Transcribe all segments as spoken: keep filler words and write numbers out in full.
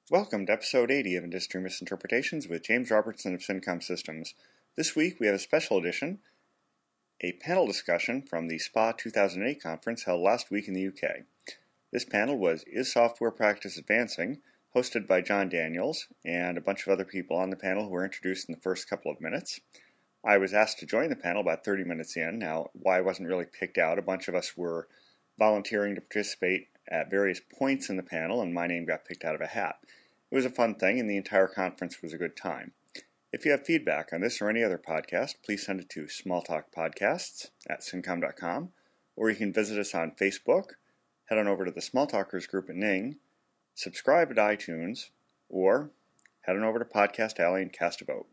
Welcome to episode eighty of Industry Misinterpretations with James Robertson of Syncom Systems. This week we have a special edition, a panel discussion from the S P A two thousand eight conference held last week in the U K. This panel was Is Software Practice Advancing?, hosted by John Daniels and a bunch of other people on the panel who were introduced in the first couple of minutes. I was asked to join the panel about thirty minutes in. Now, why I wasn't really picked out, a bunch of us were volunteering to participate at various points in the panel, and my name got picked out of a hat. It was a fun thing, and the entire conference was a good time. If you have feedback on this or any other podcast, please send it to smalltalkpodcasts at syncom dot com, or you can visit us on Facebook, head on over to the Smalltalkers group at Ning, subscribe at iTunes, or head on over to Podcast Alley and cast a vote.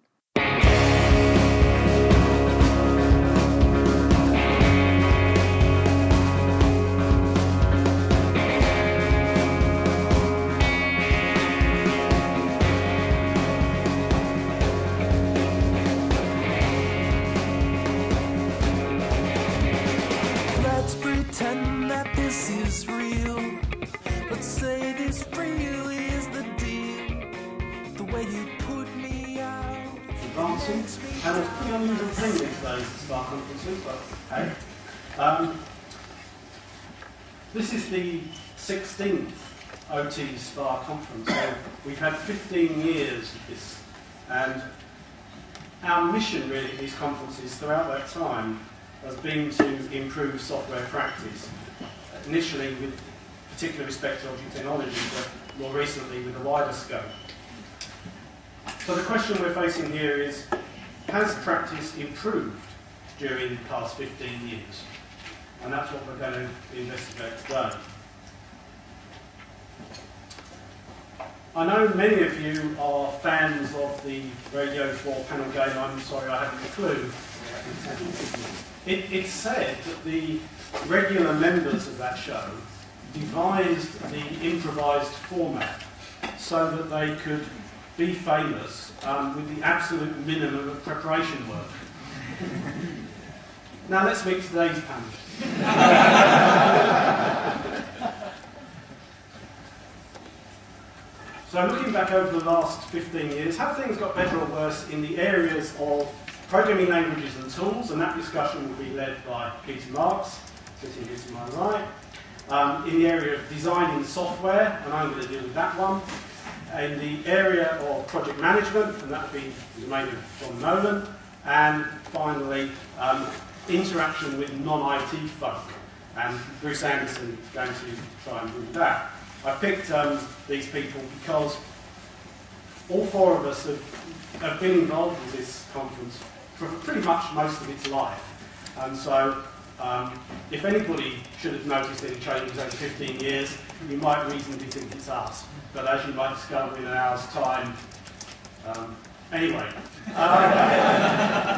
And it's a pretty unusual thing these days, the S P A conferences, but hey. Um, this is the sixteenth O T S P A conference, so we've had fifteen years of this, and our mission really at these conferences throughout that time has been to improve software practice, initially with particular respect to object technology, but more recently with a wider scope. So the question we're facing here is, has practice improved during the past fifteen years? And that's what we're going to investigate today. I know many of you are fans of the Radio four panel game. I'm sorry I haven't a clue. It, it's said that the regular members of that show devised the improvised format so that they could be famous um, with the absolute minimum of preparation work. Now let's meet today's panel. So looking back over the last fifteen years, have things got better or worse in the areas of programming languages and tools? And that discussion will be led by Peter Marks, sitting here to my right. Um, in the area of designing software, and I'm going to deal with that one. In the area of project management, and that will be the domain of John Nolan. And finally, um, interaction with non-I T folk. And Bruce Anderson is going to try and do that. I picked um, these people because all four of us have, have been involved in this conference for pretty much most of its life. And so, um, if anybody should have noticed any changes over fifteen years, you might reasonably think it's us. But as you might discover in an hour's time, um, anyway. Um,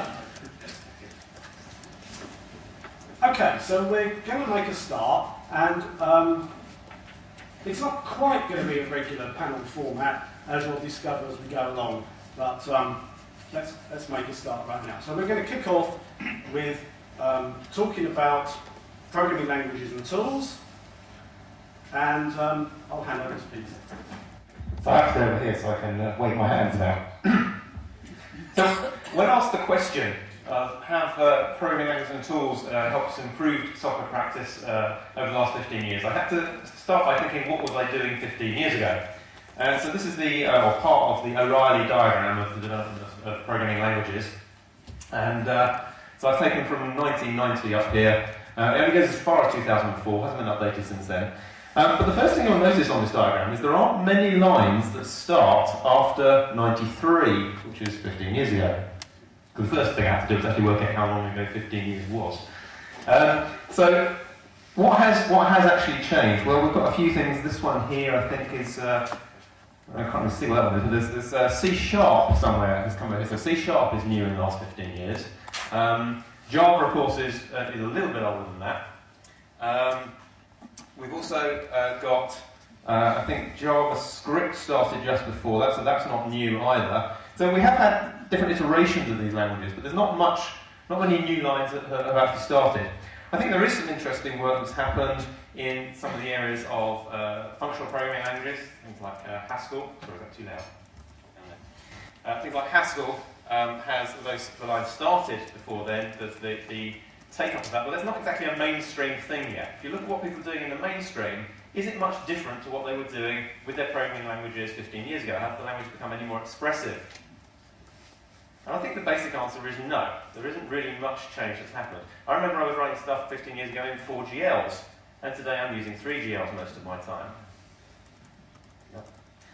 okay, so we're going to make a start, and um, it's not quite going to be a regular panel format, as you'll discover as we go along. But um, let's let's make a start right now. So we're going to kick off with um, talking about programming languages and tools. And um, I'll hand over to Peter. So I have to go over here so I can uh, wave my hands now. So when asked the question of have uh, programming languages and tools uh, helped improve software practice uh, over the last fifteen years, I had to start by thinking, what was I doing fifteen years ago? And so this is the uh, or part of the O'Reilly diagram of the development of, of programming languages. And uh, so I've taken from nineteen ninety up here. Uh, it only goes as far as two thousand four, hasn't been updated since then. Um, but the first thing you'll notice on this diagram is there aren't many lines that start after ninety-three, which is fifteen years ago. Because the first thing I have to do is actually work out how long ago fifteen years was. Um, so, what has what has actually changed? Well, we've got a few things. This one here, I think, is uh, I can't really see what that one is, but there's, there's uh, C Sharp somewhere has come over. So C Sharp is new in the last fifteen years. Um, Java, of course, is uh, is a little bit older than that. Um, We've also uh, got, uh, I think JavaScript started just before that, so that's not new either. So we have had different iterations of these languages, but there's not much, not many new lines that have actually started. I think there is some interesting work that's happened in some of the areas of uh, functional programming languages, things like uh, Haskell. Sorry, is that too loud? Uh, things like Haskell um, has, those the line started before then, the, the, the take-up of that, but that's not exactly a mainstream thing yet. If you look at what people are doing in the mainstream, is it much different to what they were doing with their programming languages fifteen years ago? Have the language become any more expressive? And I think the basic answer is no. There isn't really much change that's happened. I remember I was writing stuff fifteen years ago in four G Ls, and today I'm using three G Ls most of my time. Yep.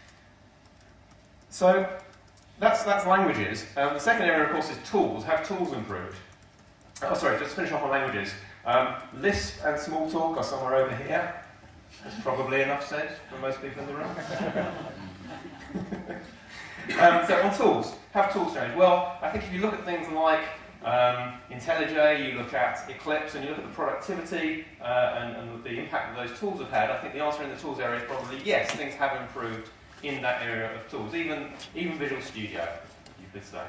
So that's, that's languages. Um, the second area, of course, is tools. Have tools improved? Oh, sorry, just to finish off on languages. Um, Lisp and Smalltalk are somewhere over here. That's probably enough said for most people in the room. um, so on tools, have tools changed? Well, I think if you look at things like um, IntelliJ, you look at Eclipse, and you look at the productivity uh, and, and the impact that those tools have had, I think the answer in the tools area is probably yes, things have improved in that area of tools, even, even Visual Studio, you could say.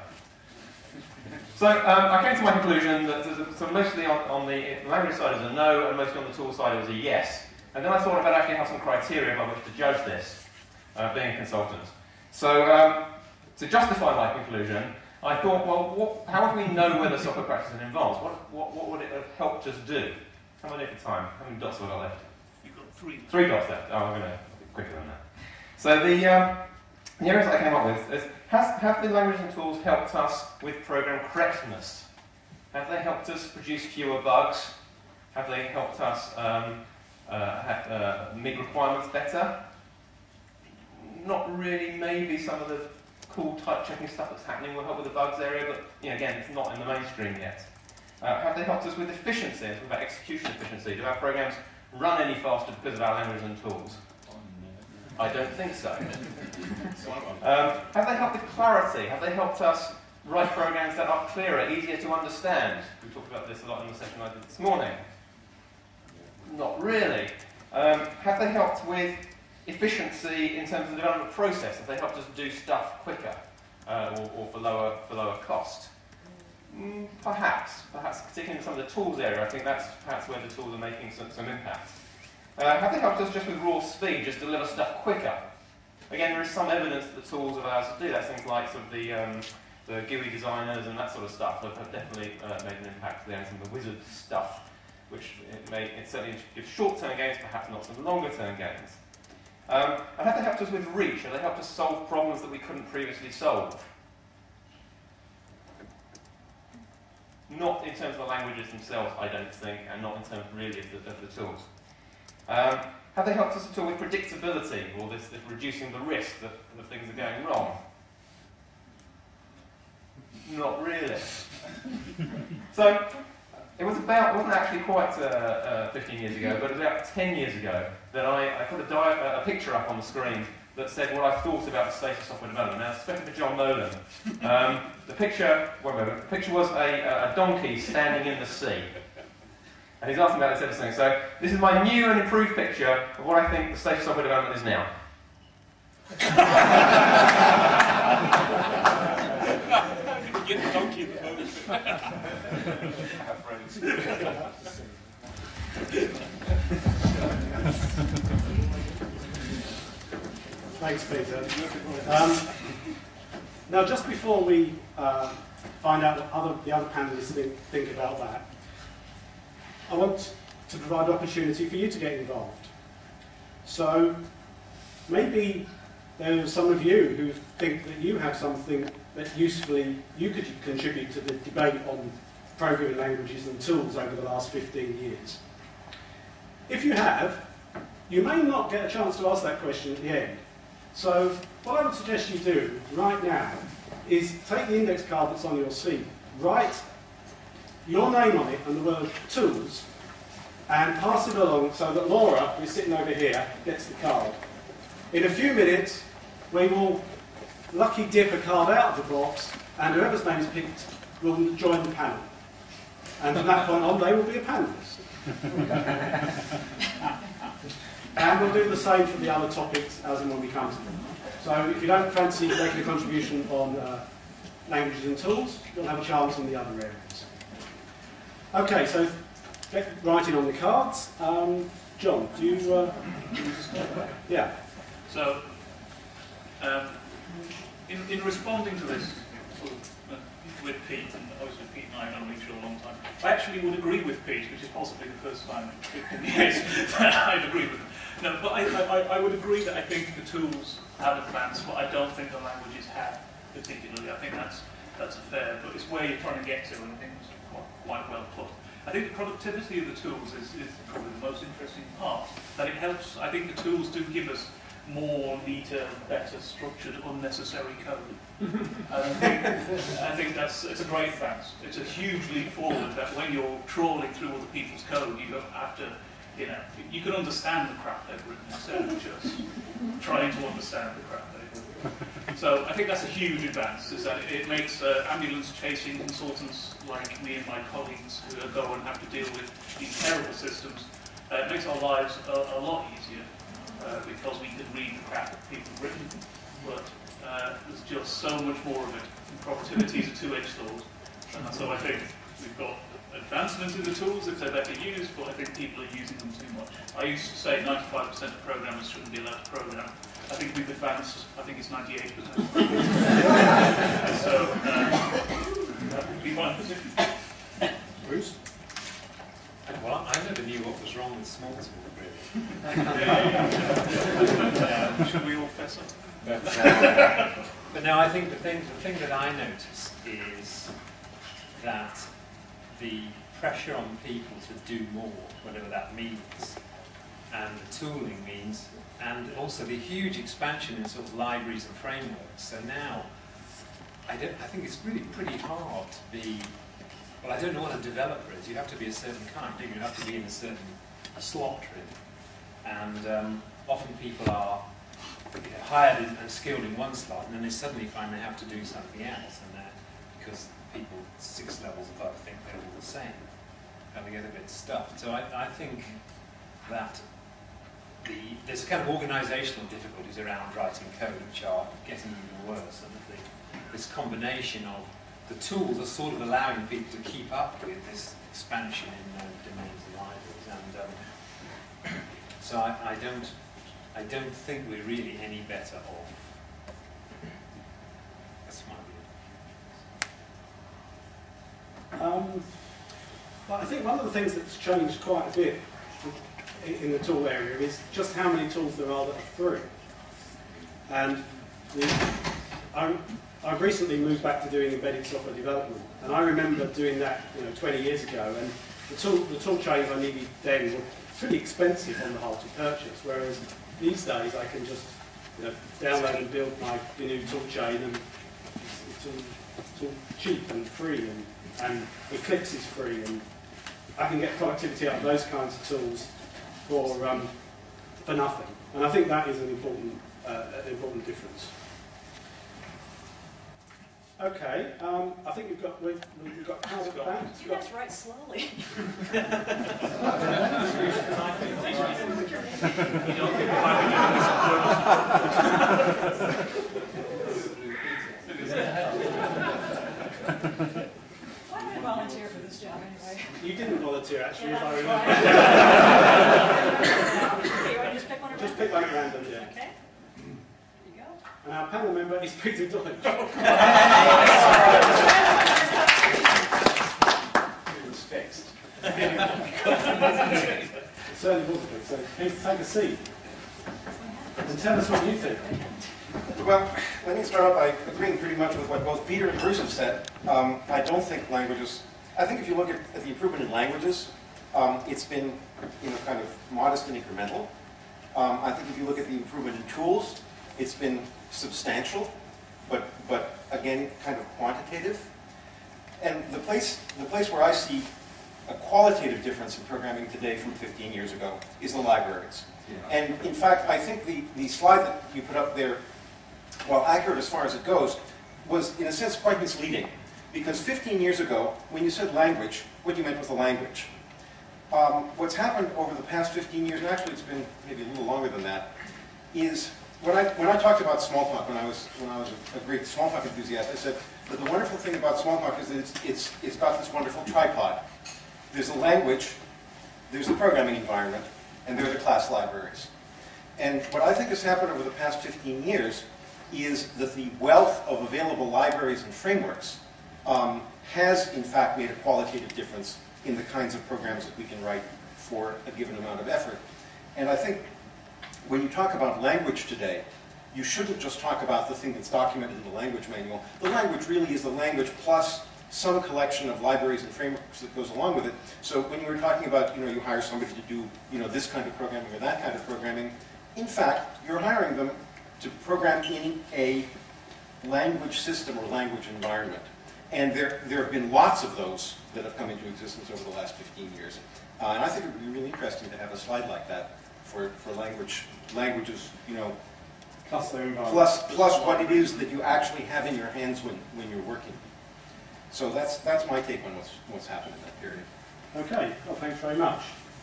So um, I came to my conclusion that a, so mostly on, on the language side is a no, and mostly on the tool side it was a yes. And then I thought about actually have some criteria by which to judge this, uh, being a consultant. So um, to justify my conclusion, I thought, well, what, how would we know whether software practice is advanced? What, what, what would it have helped us do? How many at a time? How many dots have I got left? You've got three. Three dots left. Oh, I'm going to quicker than that. So the, um, the areas I came up with is, has, have the languages and tools helped us with program correctness? Have they helped us produce fewer bugs? Have they helped us um, uh, have, uh, meet requirements better? Not really. Maybe some of the cool type checking stuff that's happening will help with the bugs area, but you know, again, it's not in the mainstream yet. Uh, have they helped us with efficiency? It's about execution efficiency. Do our programs run any faster because of our languages and tools? I don't think so. um, have they helped with clarity? Have they helped us write programs that are clearer, easier to understand? We talked about this a lot in the session I did this morning. Not really. Um, have they helped with efficiency in terms of the development process? Have they helped us do stuff quicker uh, or, or for lower for lower cost? Mm, perhaps. Perhaps, particularly in some of the tools area, I think that's perhaps where the tools are making some, some impact. Uh, have they helped us just with raw speed, just deliver stuff quicker? Again, there is some evidence that the tools allow us to do that. Things like sort of the, um, the G U I designers and that sort of stuff have, have definitely uh, made an impact there, and some of the wizard stuff, which it, may, it certainly gives short-term gains, perhaps not some longer-term gains. Um, and have they helped us with reach? Have they helped us solve problems that we couldn't previously solve? Not in terms of the languages themselves, I don't think, and not in terms really of the, of the tools. Um, have they helped us at all with predictability, or this, this reducing the risk that, that things are going wrong? Not really. So, it was about, it wasn't actually quite uh, uh, fifteen years ago, but it was about ten years ago that I, I put a, di a picture up on the screen that said what I thought about the state of software development. Now, especially for John Nolan. Um, the picture, one moment, the picture was a, a donkey standing in the sea. And he's asking about this everything. So this is my new and improved picture of what I think the state of software development is now. Get the donkey in the boat. Have friends. Thanks, Peter. Um, now, just before we uh, find out what other, the other panelists think, think about that, I want to provide an opportunity for you to get involved. So maybe there are some of you who think that you have something that usefully you could contribute to the debate on programming languages and tools over the last fifteen years. If you have, you may not get a chance to ask that question at the end. So what I would suggest you do right now is take the index card that's on your seat, write your name on it and the word tools, and pass it along so that Laura, who's sitting over here, gets the card. In a few minutes, we will lucky dip a card out of the box, and whoever's name is picked will join the panel. And from that point on, they will be a panelist. And we'll do the same for the other topics as and when we come to them. So if you don't fancy making a contribution on uh, languages and tools, you'll have a chance in the other areas. Okay, so get writing on the cards. Um, John, do you, uh, yeah. So, um, in, in responding to this sort of, uh, with Pete, and obviously Pete and I have known each other a long time, I actually would agree with Pete, which is possibly the first time in fifteen years that I'd agree with him. No, but I, I, I would agree that I think the tools have advanced, but I don't think the languages have particularly. I think that's that's fair, but it's where you're trying to get to, and I think it's quite, quite well put. I think the productivity of the tools is, is probably the most interesting part. That it helps, I think the tools do give us more neater, better structured, unnecessary code. And I think, I think that's it's a great advance. It's a huge leap forward that when you're trawling through other people's code, you don't have to, you know, you can understand the crap they've written instead of just trying to understand the crap they've written. So I think that's a huge advance, is that it makes uh, ambulance chasing consultants like me and my colleagues who go and have to deal with these terrible systems, uh, it makes our lives a, a lot easier. Uh, because we can read the crap that people have written, but uh, there's just so much more of it. And productivity is a two-edged sword, and so I think we've got advancements in the tools if they're better used, but I think people are using them too much. I used to say ninety-five percent of programmers shouldn't be allowed to program. I think we've advanced, I think it's ninety-eight percent. So, uh, that would be my position. Bruce? Well, I never knew what was wrong with small talk, really. Yeah. Should we all fess up? But, uh, but no, I think the thing, the thing that I notice is that the pressure on people to do more, whatever that means, and the tooling means, and also the huge expansion in sort of libraries and frameworks. So now, I, don't, I think it's really pretty hard to be. Well, I don't know what a developer is. You have to be a certain kind. You have to be in a certain slot, really. And um, often people are you know, hired in, and skilled in one slot, and then they suddenly find they have to do something else, and they're, because people six levels above think they're all the same, and they get a bit stuffed. So I, I think that the, there's kind of organisational difficulties around writing code, which are getting even worse, and that the, this combination of the tools are sort of allowing people to keep up with this expansion in uh, domains and libraries, and um, so I, I don't, I don't think we're really any better off. That's my view. Um, well, I think one of the things that's changed quite a bit in, in the tool area is just how many tools there are that are free. And the, I'm, I've recently moved back to doing embedded software development, and I remember doing that, you know, twenty years ago. And the tool, the tool chains I needed then were pretty expensive on the whole to purchase. Whereas these days I can just, you know, download and build my G N U tool chain, and it's, it's, all, it's all cheap and free, and, and Eclipse is free, and I can get productivity out of those kinds of tools for um, for nothing. And I think that is an important uh, an important difference. Okay, um, I think we've got we've, we've got Howard at the back. You guys write slowly. Why did I volunteer for this job anyway? You didn't volunteer, actually, Yeah, if I remember. Okay, you want to just pick one at Just random? pick one at random, yeah. Okay. There you go. And our panel member is Peter Deutsch. It was fixed. It certainly was a bit. So please take a seat and tell us what you think. Well, let me start out by agreeing pretty much with what both Peter and Bruce have said. Um, I don't think languages, I think if you look at, at the improvement in languages, um, it's been, you know, kind of modest and incremental. Um, I think if you look at the improvement in tools, it's been substantial, but, but again, kind of quantitative. And the place, the place where I see a qualitative difference in programming today from fifteen years ago is the libraries. Yeah. And in fact, I think the, the slide that you put up there, while accurate as far as it goes, was in a sense quite misleading. Because fifteen years ago, when you said language, what you meant was the language. Um, what's happened over the past fifteen years, and actually it's been maybe a little longer than that, is when I, when I talked about Smalltalk, when I was, when I was a, a great Smalltalk enthusiast, I said that the wonderful thing about Smalltalk is that it's, it's, it's got this wonderful tripod. There's the language, there's the programming environment, and they're the class libraries. And what I think has happened over the past fifteen years is that the wealth of available libraries and frameworks um, has, in fact, made a qualitative difference in the kinds of programs that we can write for a given amount of effort. And I think when you talk about language today, you shouldn't just talk about the thing that's documented in the language manual. The language really is the language plus some collection of libraries and frameworks that goes along with it. So when you were talking about, you know, you hire somebody to do, you know, this kind of programming or that kind of programming, in fact, you're hiring them to program in a language system or language environment. And there, there have been lots of those that have come into existence over the last fifteen years. Uh, and I think it would be really interesting to have a slide like that for, for language, languages, you know, Plus their environment. plus, plus what it is that you actually have in your hands when, when you're working. So that's, that's my take on what's, what's happened in that period. Okay, well, thanks very much.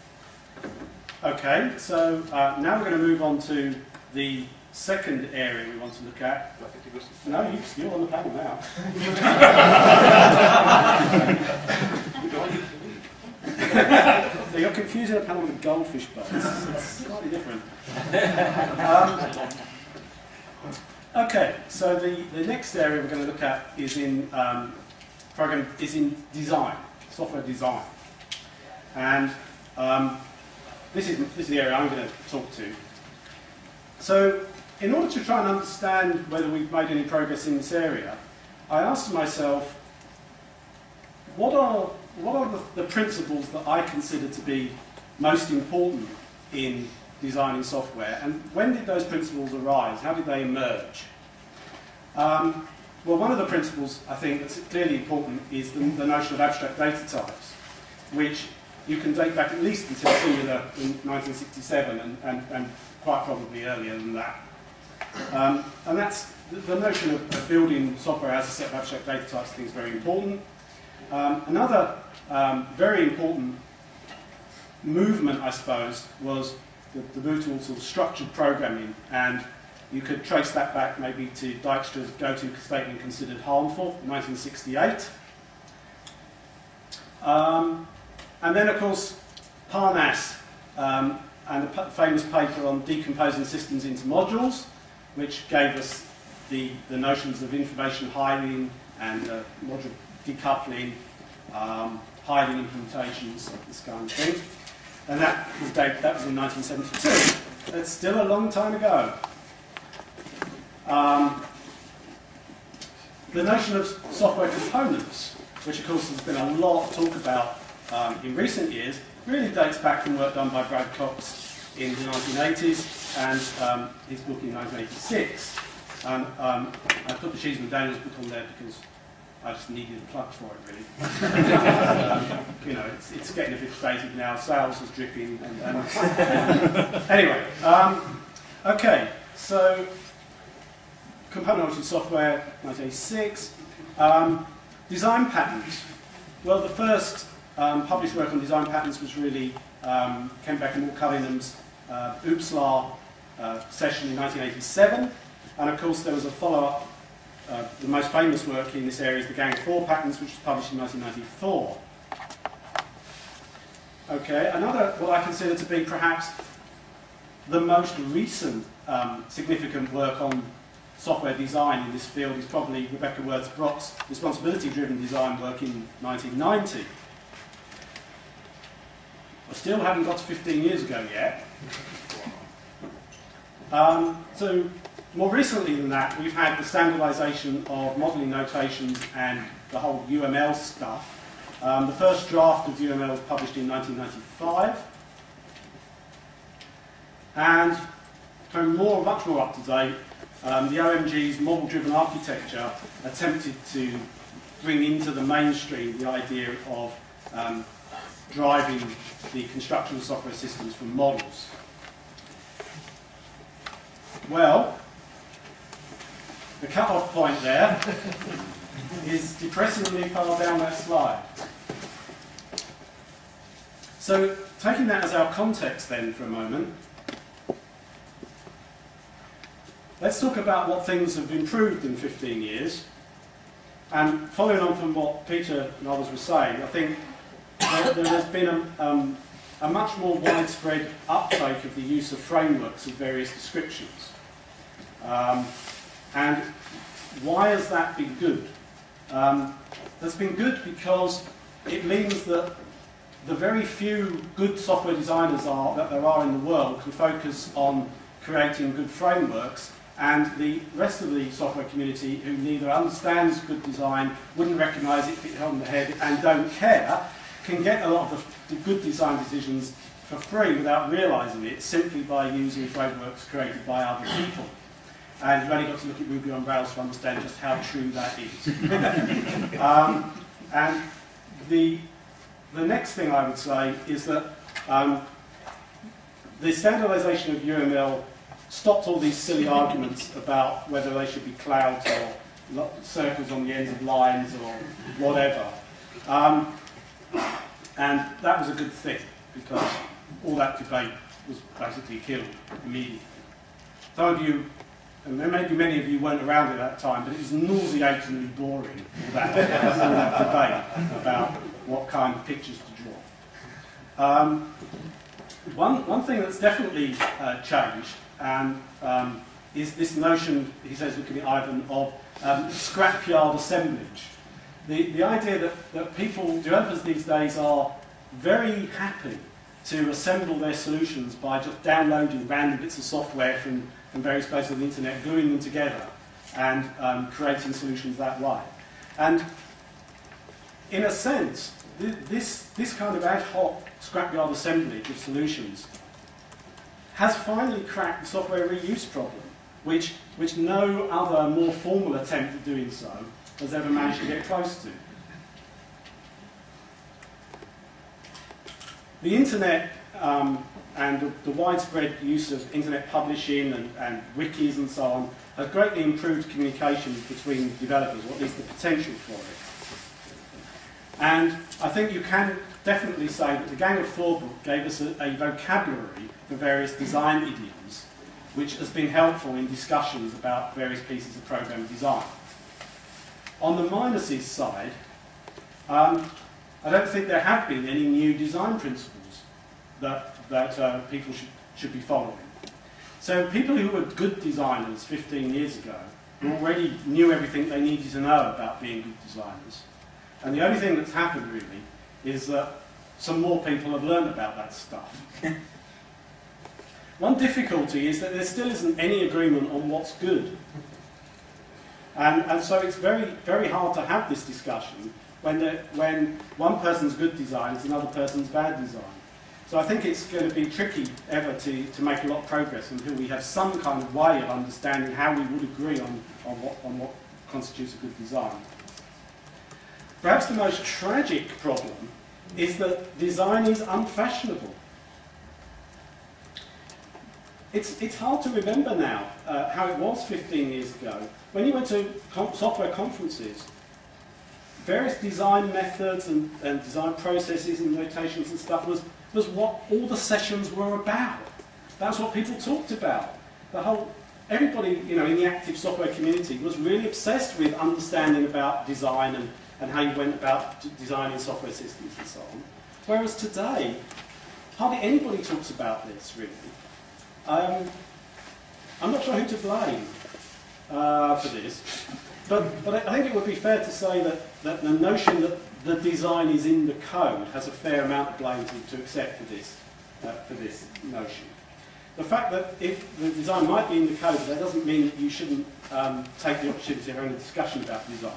Okay, so uh, now we're going to move on to the second area we want to look at. No, you, you're on the panel now. So you're confusing a panel with goldfish boats. It's slightly different. Um, okay, so the, the next area we're going to look at is in um, program is in design, software design, and um, this is this is the area I'm going to talk to. So, in order to try and understand whether we've made any progress in this area, I asked myself, what are what are the, the principles that I consider to be most important in designing software, and when did those principles arise? How did they emerge? Um, well, one of the principles I think that's clearly important is the, the notion of abstract data types, which you can date back at least until Singular in nineteen sixty-seven, and, and, and quite probably earlier than that. Um, and that's the, the notion of, of building software as a set of abstract data types I think is very important. Um, another um, very important movement, I suppose, was the, the move towards sort of structured programming, and you could trace that back maybe to Dijkstra's go-to statement considered harmful in nineteen sixty-eight. Um, and then, of course, Parnass um, and a famous paper on decomposing systems into modules, which gave us the, the notions of information hiding and uh, module decoupling, um, hiding implementations, this kind of thing. And that was, that was in nineteen seventy-two. It's still a long time ago. Um, the notion of software components, which of course has been a lot of talk about um, in recent years, really dates back from work done by Brad Cox in the nineteen eighties and um, his book in nineteen eighty-six. And um, I put the Cheeseman Daniels book on there because I just needed a plug for it, really. um, you know, it's, it's getting a bit dated now. Sales is dripping. And, and anyway, um, okay. So, component-oriented software, nineteen eighty-six. Um, design patterns. Well, the first um, published work on design patterns was really um, Ken Beck and Walt Cunningham's uh, OOPSLA uh, session in nineteen eighty-seven. And of course, there was a follow-up. Uh, the most famous work in this area is the Gang of Four patterns, which was published in nineteen ninety-four. Okay, another, what I consider to be perhaps the most recent um, significant work on software design in this field is probably Rebecca Worth-Brock's responsibility-driven design work in nineteen ninety. I still haven't got to fifteen years ago yet. Um, so, more recently than that, we've had the standardization of modeling notations and the whole U M L stuff. Um, the first draft of U M L was published in nineteen ninety-five. And becoming more, much more up to date, um, the O M G's model-driven architecture attempted to bring into the mainstream the idea of um, driving the construction of software systems from models. Well, the cut-off point there is depressingly far down that slide. So, taking that as our context then for a moment, let's talk about what things have improved in fifteen years. And following on from what Peter and others were saying, I think there, there has been a, um, a much more widespread uptake of the use of frameworks of various descriptions. Um, and why has that been good? Um, that's been good because it means that the very few good software designers are, that there are in the world can focus on creating good frameworks, and the rest of the software community who neither understands good design, wouldn't recognise it, hit it on the head, and don't care, can get a lot of the, the good design decisions for free without realising it, simply by using frameworks created by other people. And you've only got to look at Ruby on Rails to understand just how true that is. um, and the, the next thing I would say is that um, the standardisation of U M L stopped all these silly arguments about whether they should be clouds or circles on the ends of lines or whatever. Um, and that was a good thing, because all that debate was basically killed immediately. Some of you, and maybe many of you weren't around at that time, but it was nauseatingly boring, that, all that debate about what kind of pictures to draw. Um, one, one thing that's definitely uh, changed and um, is this notion, he says, looking at Ivan, of um, scrapyard assemblage. The, the idea that, that people, developers these days, are very happy to assemble their solutions by just downloading random bits of software from, from various places on the internet, gluing them together, and um, creating solutions that way. And in a sense, th this, this kind of ad hoc scrapyard assemblage of solutions has finally cracked the software reuse problem, which, which no other more formal attempt at doing so has ever managed to get close to. The internet um, and the, the widespread use of internet publishing and, and wikis and so on has greatly improved communication between developers, or at least the potential for it. And I think you can definitely say that the Gang of Four book gave us a, a vocabulary for various design idioms, which has been helpful in discussions about various pieces of program design. On the minuses side, um, I don't think there have been any new design principles that, that uh, people should, should be following. So people who were good designers fifteen years ago already knew everything they needed to know about being good designers. And the only thing that's happened, really, is that some more people have learned about that stuff. One difficulty is that there still isn't any agreement on what's good. And, and so it's very, very hard to have this discussion when, the, when one person's good design is another person's bad design. So I think it's going to be tricky ever to, to make a lot of progress until we have some kind of way of understanding how we would agree on, on, what, on what constitutes a good design. Perhaps the most tragic problem is that design is unfashionable. It's, it's hard to remember now uh, how it was fifteen years ago. When you went to com software conferences, various design methods and, and design processes and notations and stuff was, was what all the sessions were about. That's what people talked about. The whole, everybody, you know, in the active software community was really obsessed with understanding about design and, and how you went about designing software systems and so on. Whereas today, hardly anybody talks about this, really. Um, I'm not sure who to blame uh, for this, but, but I think it would be fair to say that, that the notion that the design is in the code has a fair amount of blame to, to accept for this, uh, for this notion. The fact that if the design might be in the code, that doesn't mean that you shouldn't um, take the opportunity of having a discussion about design.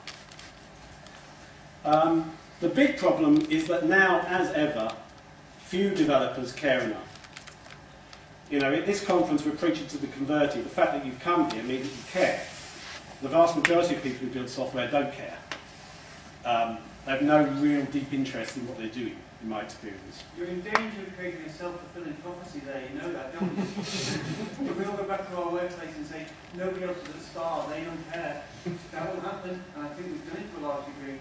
Um, the big problem is that now, as ever, few developers care enough. You know, at this conference we're preaching to the converted. The fact that you've come here means that you care. The vast majority of people who build software don't care. Um, they have no real deep interest in what they're doing, in my experience. You're in danger of creating a self-fulfilling prophecy there, you know that, don't you? If we all go back to our workplace and say, nobody else is at the start, they don't care, that will happen, and I think we've done it to a large degree.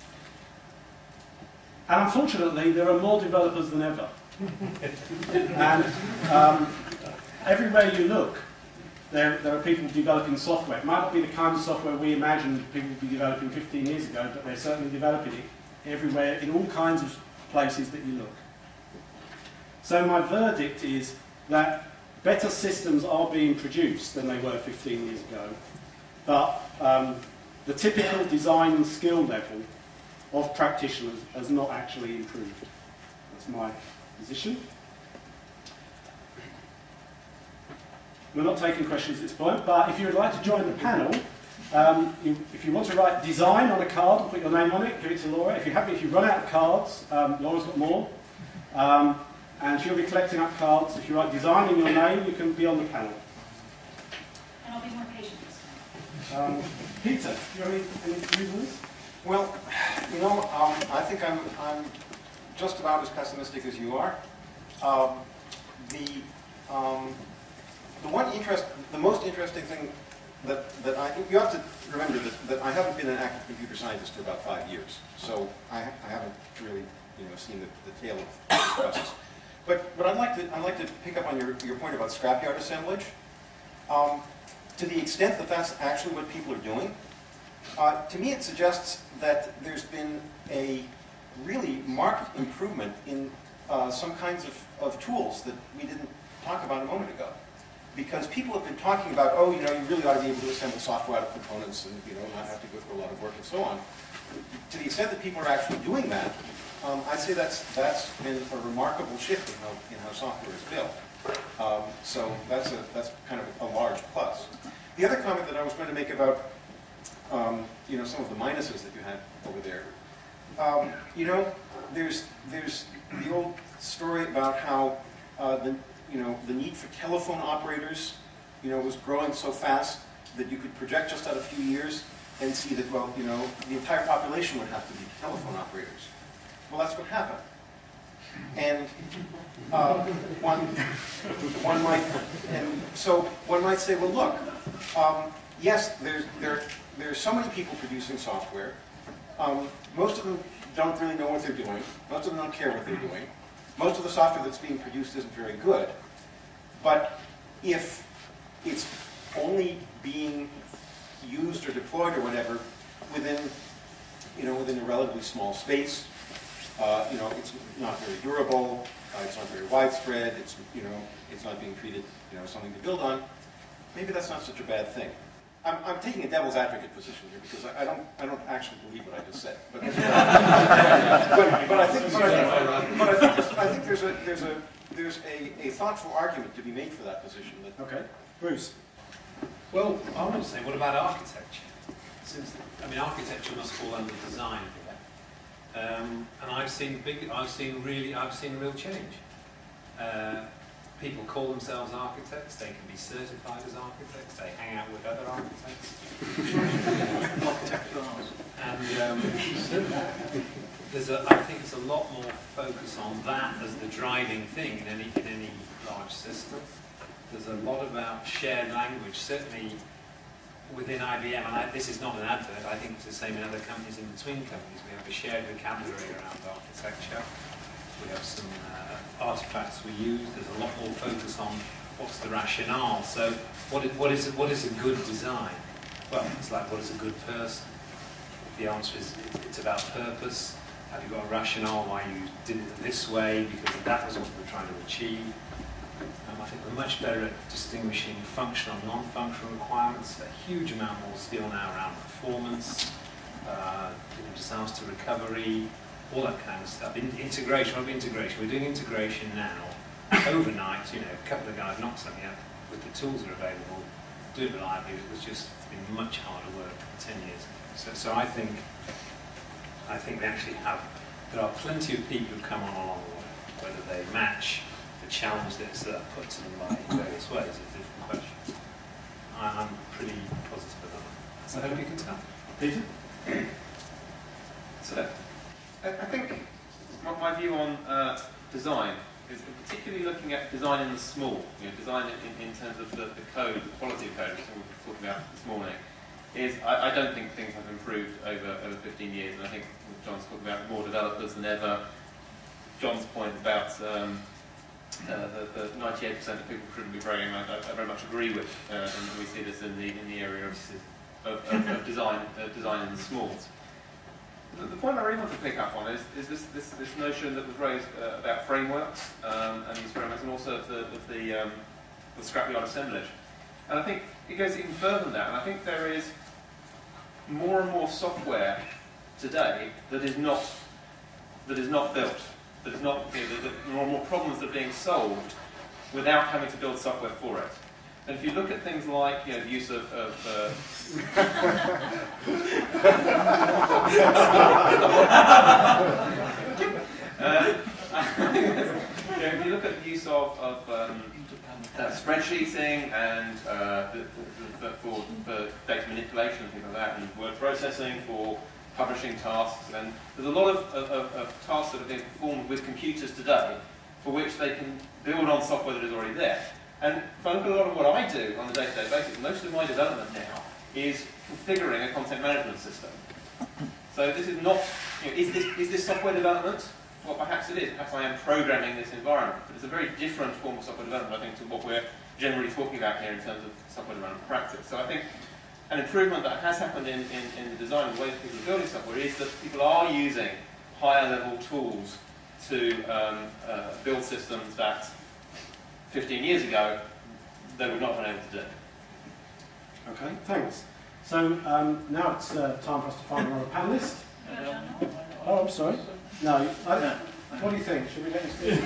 And unfortunately, there are more developers than ever. And um, everywhere you look, there, there are people developing software. It might not be the kind of software we imagined people would be developing fifteen years ago, but they're certainly developing it everywhere, in all kinds of places that you look. So my verdict is that better systems are being produced than they were fifteen years ago, but um, the typical design and skill level of practitioners has not actually improved. That's my position. We're not taking questions at this point, but if you would like to join the panel, um, you, if you want to write design on a card and put your name on it, give it to Laura. If you have, if you run out of cards, um, Laura's got more. Um, And she'll be collecting up cards. If you write design in your name, you can be on the panel. And I'll be more patient this time. Um, Peter, do you have any, any reasons? Well, you know, um, I think I'm, I'm just about as pessimistic as you are. Um, the, um, the one interest, the most interesting thing that, that I, you have to remember that, that I haven't been an active computer scientist for about five years. So I, I haven't really, you know, seen the, the tail of this process. But, but I'd like to, I'd like to pick up on your, your point about scrapyard assemblage. Um, to the extent that that's actually what people are doing, uh, to me it suggests that there's been a really marked improvement in uh, some kinds of, of tools that we didn't talk about a moment ago. Because people have been talking about, oh, you know, you really ought to be able to assemble software out of components and, you know, not have to go through a lot of work and so on. To the extent that people are actually doing that, Um, I'd say that's that's been a remarkable shift in how in how software is built. Um, so that's a that's kind of a large plus. The other comment that I was going to make about um, you know some of the minuses that you had over there. Um, you know, there's there's the old story about how uh, the you know the need for telephone operators you know was growing so fast that you could project just out a few years and see that well you know the entire population would have to be telephone operators. Well, that's what happened. And uh, one, one might, and so one might say, well, look, um, yes, there's, there, there are so many people producing software. Um, most of them don't really know what they're doing. Most of them don't care what they're doing. Most of the software that's being produced isn't very good. But if it's only being used or deployed or whatever within, you know, within a relatively small space, Uh, you know, it's not very durable, uh, it's not very widespread, it's, you know, it's not being treated, you know, as something to build on. Maybe that's not such a bad thing. I'm, I'm taking a devil's advocate position here because I, I don't, I don't actually believe what I just said. But, but, but I think, but I think, but I think, there's, I think there's a, there's a, there's a, a thoughtful argument to be made for that position. That, okay, Bruce. Well, I want to say, what about architecture? Since I mean, architecture must fall under design. Um, and I've seen big, I've seen really, I've seen real change. Uh, people call themselves architects. They can be certified as architects. They hang out with other architects. and um, there's a, I think there's a lot more focus on that as the driving thing in any in any large system. There's a lot about shared language, certainly within I B M, and I, this is not an advert, I think it's the same in other companies, in between companies. We have a shared vocabulary around architecture. We have some uh, artifacts we use. There's a lot more focus on what's the rationale. So what is, what is, what is a good design? Well, it's like, what is a good person? The answer is, it's about purpose. Have you got a rationale why you did it this way? Because that was what we're trying to achieve. Um, I think we're much better at distinguishing functional and non-functional requirements. A huge amount more skill now around performance, uh, disaster recovery, all that kind of stuff. In integration, what about integration? We're doing integration now, overnight. You know, a couple of guys knock something out with the tools that are available, do it reliably. It was just it's been much harder work ten years ago. So, so I think, I think they actually have. There are plenty of people who come on along the way, whether they match the challenge that's uh, put to them by various ways is a different question. I, I'm pretty positive about that. So I hope you can tell. Peter? So, I, I think my, my view on uh, design is particularly looking at design in the small, you know, design in, in terms of the, the code, the quality of code, which we were talking about this morning, is I, I don't think things have improved over, over fifteen years, and I think John's talking about more developers than ever. John's point about um, Uh, the, the ninety-eight percent of people shouldn't be programming, I, I very much agree with, uh, and we see this in the in the area of, of, of, of design, uh, design in the smalls. The, the point I really want to pick up on is, is this, this, this notion that was raised uh, about frameworks um, and these frameworks, and also of the, of the, um, the scrapyard assemblage. And I think it goes even further than that. And I think there is more and more software today that is not that is not built, that is not you know, that, that there are more problems that are being solved without having to build software for it. And if you look at things like you know, the use of, of uh, uh, you know, if you look at the use of, of um, uh, spreadsheeting and uh, the, the, the, for, for data manipulation and things like that, and word processing for publishing tasks, and there's a lot of, of, of tasks that are being performed with computers today for which they can build on software that is already there. And if I look at a lot of what I do on a day-to-day basis, most of my development now is configuring a content management system. So this is not, you know, is this, is this software development? Well, perhaps it is. Perhaps I am programming this environment. But it's a very different form of software development, I think, to what we're generally talking about here in terms of software development practice. So I think an improvement that has happened in, in, in the design of the way that people are building software is that people are using higher-level tools to um, uh, build systems that fifteen years ago they would not have been able to do. Okay, thanks. So um, now it's uh, time for us to find another panellist. Oh, I'm sorry. No, I, what do you think? Should we let you speak?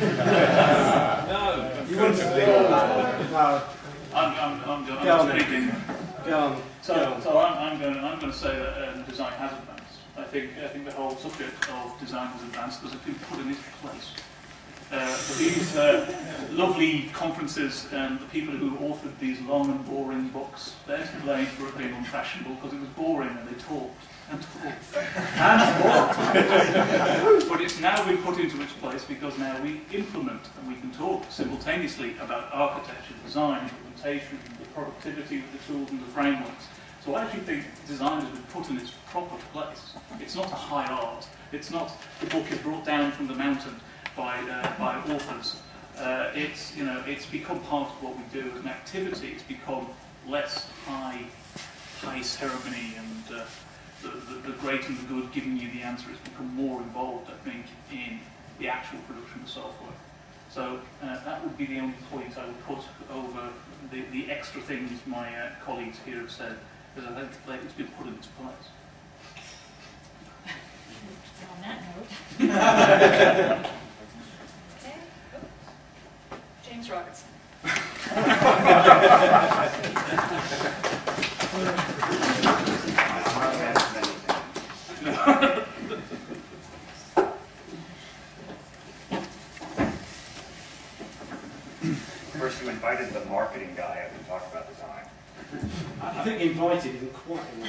No. You wouldn't speak? No. I'm, I'm, I'm, I'm Go on. speaking. Go on. So, Go on. so I'm, I'm going. I'm going to say that um, design has advanced. I think. I think the whole subject of design has advanced because it's been put in its place. Uh, for these uh, lovely conferences and the people who authored these long and boring books, they're to blame for it being unfashionable because it was boring and they talked and talked and talked. But it's now been put into its place because now we implement and we can talk simultaneously about architecture, design, implementation, the productivity of the tools and the frameworks. So I actually think design has been put in its proper place. It's not a high art. It's not the book is brought down from the mountain by uh, by authors. Uh, it's you know it's become part of what we do as an activity. It's become less high high ceremony and uh, the, the the great and the good giving you the answer. It's become more involved, I think, in the actual production of software. So uh, that would be the only point I would put over the the extra things my uh, colleagues here have said, because I think like, it's been put in its place. On that note. James Robertson. First, you invited the marketing guy up to talk about design. I think invited isn't quite in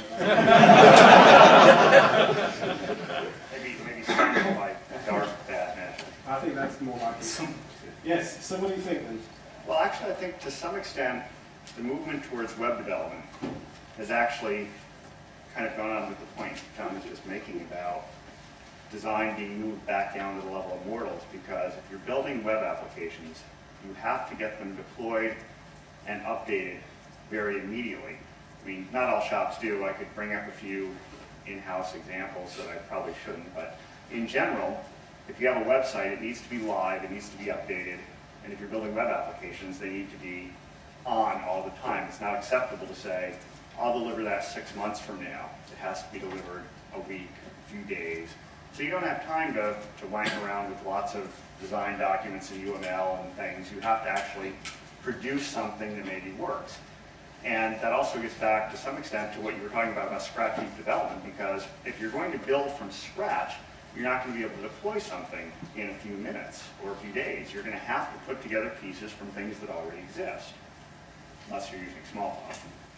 maybe maybe something like dark bad magic. I think that's more likely. Yes, so what do you think then? Well, actually, I think to some extent, the movement towards web development has actually kind of gone on with the point John was just making about design being moved back down to the level of mortals, because if you're building web applications, you have to get them deployed and updated very immediately. I mean, not all shops do. I could bring up a few in-house examples that I probably shouldn't, but in general, if you have a website, it needs to be live, it needs to be updated, and if you're building web applications, they need to be on all the time. It's not acceptable to say, I'll deliver that six months from now. It has to be delivered a week, a few days. So you don't have time to, to wank around with lots of design documents in U M L and things. You have to actually produce something that maybe works. And that also gets back to some extent to what you were talking about about scratch heap development, because if you're going to build from scratch, you're not going to be able to deploy something in a few minutes or a few days. You're going to have to put together pieces from things that already exist, unless you're using Smalltalk.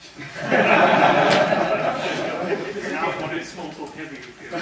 if you're not one of Smalltalk heavy.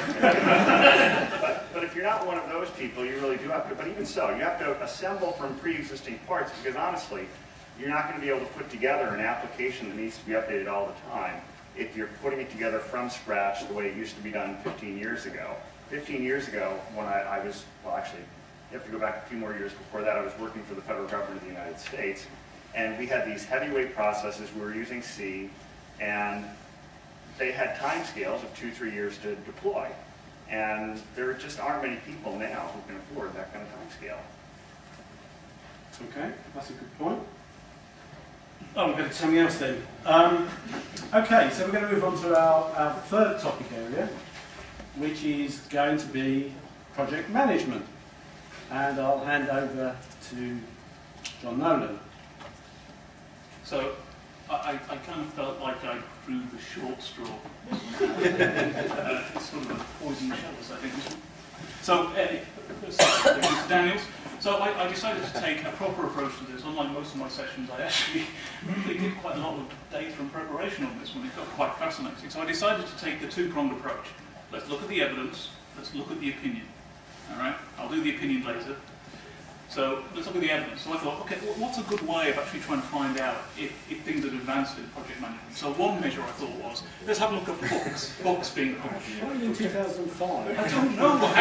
but, but if you're not one of those people, you really do have to. But even so, you have to assemble from pre-existing parts, because honestly, you're not going to be able to put together an application that needs to be updated all the time if you're putting it together from scratch the way it used to be done fifteen years ago. fifteen years ago, when I, I was, well actually, you have to go back a few more years before that, I was working for the federal government of the United States, and we had these heavyweight processes. We were using C, and they had time scales of two, three years to deploy. And there just aren't many people now who can afford that kind of time scale. Okay, that's a good point. Oh, we're going to something else then. Um, okay, so we're going to move on to our, our third topic area, which is going to be project management. And I'll hand over to John Nolan. So, I, I kind of felt like I drew the short straw. uh, it's sort of a poison chalice, I think. So, uh, Daniels. So I, I decided to take a proper approach to this. Unlike most of my sessions, I actually really did quite a lot of data and preparation on this one. It got quite fascinating. So I decided to take the two-pronged approach. Let's look at the evidence. Let's look at the opinion. All right? I'll do the opinion later. So let's look at the evidence. So I thought, okay, what's a good way of actually trying to find out if, if things had advanced in project management? So one measure I thought was, let's have a look at books, books being published. Why in two thousand five? I don't know what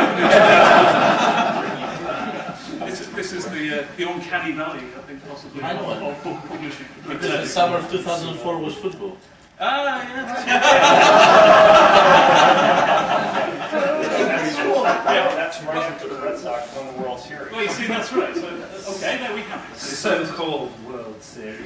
happened. this, is, this is the, uh, the uncanny valley, I think, possibly, I know of, it. of book publishing. Because the summer of two thousand four was football. Ah, yeah. Yeah, that's Martian to the Red Sox won the World Series. Well, you see, that's right. So, okay, there we have it. So-called World Series.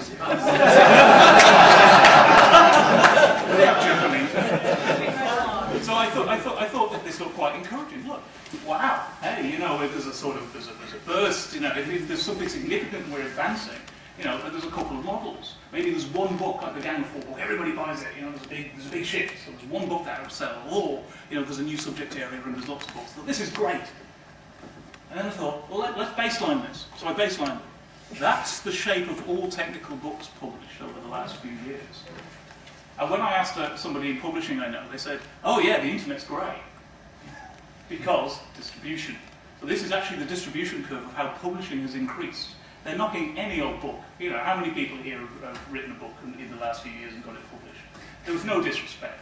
So I thought, I thought, I thought that this looked quite encouraging. Look, wow, hey, you know, if there's a sort of, there's a, there's a burst, you know, if, if there's something significant we're advancing, you know, there's a couple of models. Maybe there's one book like the Gang of Four book, everybody buys it, you know, there's a big, there's a big shift. So there's one book that outsell, or, you know, there's a new subject area and there's lots of books. So this is great. And then I thought, well, let, let's baseline this. So I baselined it. That's the shape of all technical books published over the last few years. And when I asked uh, somebody in publishing I know, they said, oh yeah, the internet's great. Because distribution. So this is actually the distribution curve of how publishing has increased. They're knocking any old book. You know, how many people here have, have written a book in, in the last few years and got it published? There was no disrespect.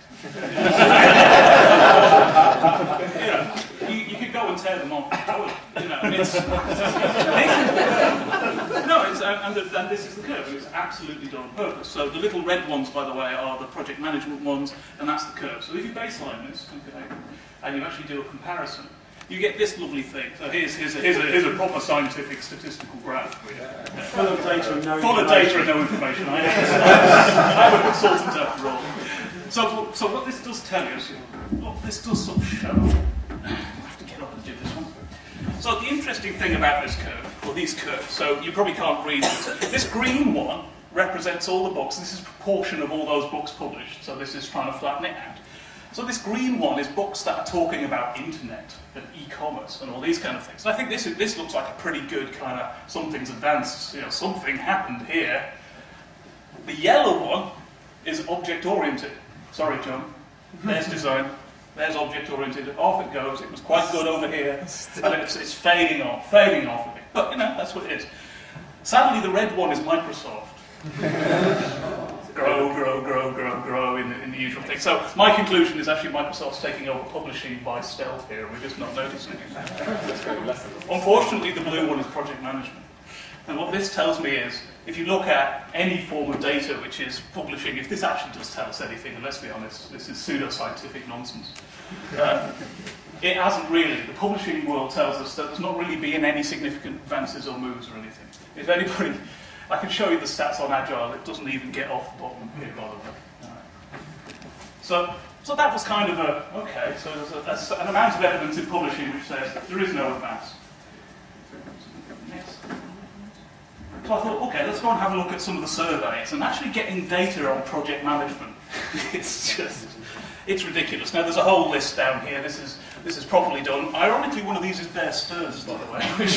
you know, you, you could go and tear them off. You know, and it's, no, it's, and, the, and this is the curve. It's absolutely done on purpose. So the little red ones, by the way, are the project management ones, and that's the curve. So if you baseline this, okay, and you actually do a comparison, you get this lovely thing. So here's, here's, a, here's, a, here's a proper scientific statistical graph. Uh, full of data and no Full information. of data and no information. I am a consultant after all. So, so what this does tell you is, what this does sort of show, I have to get up and do this one. So the interesting thing about this curve, or these curves, so you probably can't read this. This green one represents all the books. This is proportion of all those books published. So this is trying to flatten it out. So this green one is books that are talking about internet and e-commerce and all these kind of things. And I think this is, this looks like a pretty good kind of something's advanced, you know, something happened here. The yellow one is object-oriented. Sorry, John. There's design. There's object-oriented. Off it goes. It was quite good over here. And it's, it's fading off, fading off a bit. But, you know, that's what it is. Sadly, the red one is Microsoft. grow, grow, grow, grow, grow in the, in the usual thing. So my conclusion is actually Microsoft's taking over publishing by stealth here. We're just not noticing it. Unfortunately, the blue one is project management. And what this tells me is, if you look at any form of data which is publishing, if this actually does tell us anything, and let's be honest, this is pseudo-scientific nonsense. Uh, it hasn't really. The publishing world tells us that there's not really been any significant advances or moves or anything. If anybody, I can show you the stats on Agile, it doesn't even get off the bottom here, by the way. Right. So, so that was kind of a, okay, so there's, a, there's an amount of evidence in publishing which says that there is no advance. Next. So I thought, okay, let's go and have a look at some of the surveys and actually getting data on project management. It's just, it's ridiculous. Now there's a whole list down here. This is this is properly done. Ironically, one of these is Bear Stearns, by the way, which,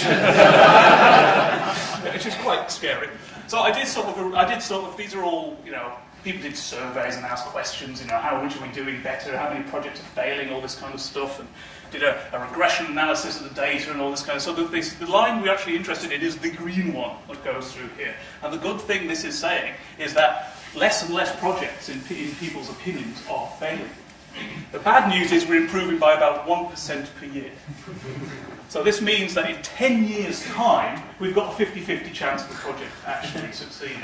which is quite scary. So I did sort of, I did sort of, these are all, you know, people did surveys and asked questions, you know, how much are we doing better, how many projects are failing, all this kind of stuff, and did a, a regression analysis of the data and all this kind of stuff. So the, this, the line we're actually interested in is the green one that goes through here. And the good thing this is saying is that less and less projects, in, in people's opinions, are failing. The bad news is we're improving by about one percent per year. So this means that in ten years' time, we've got a fifty fifty chance of the project actually succeeding.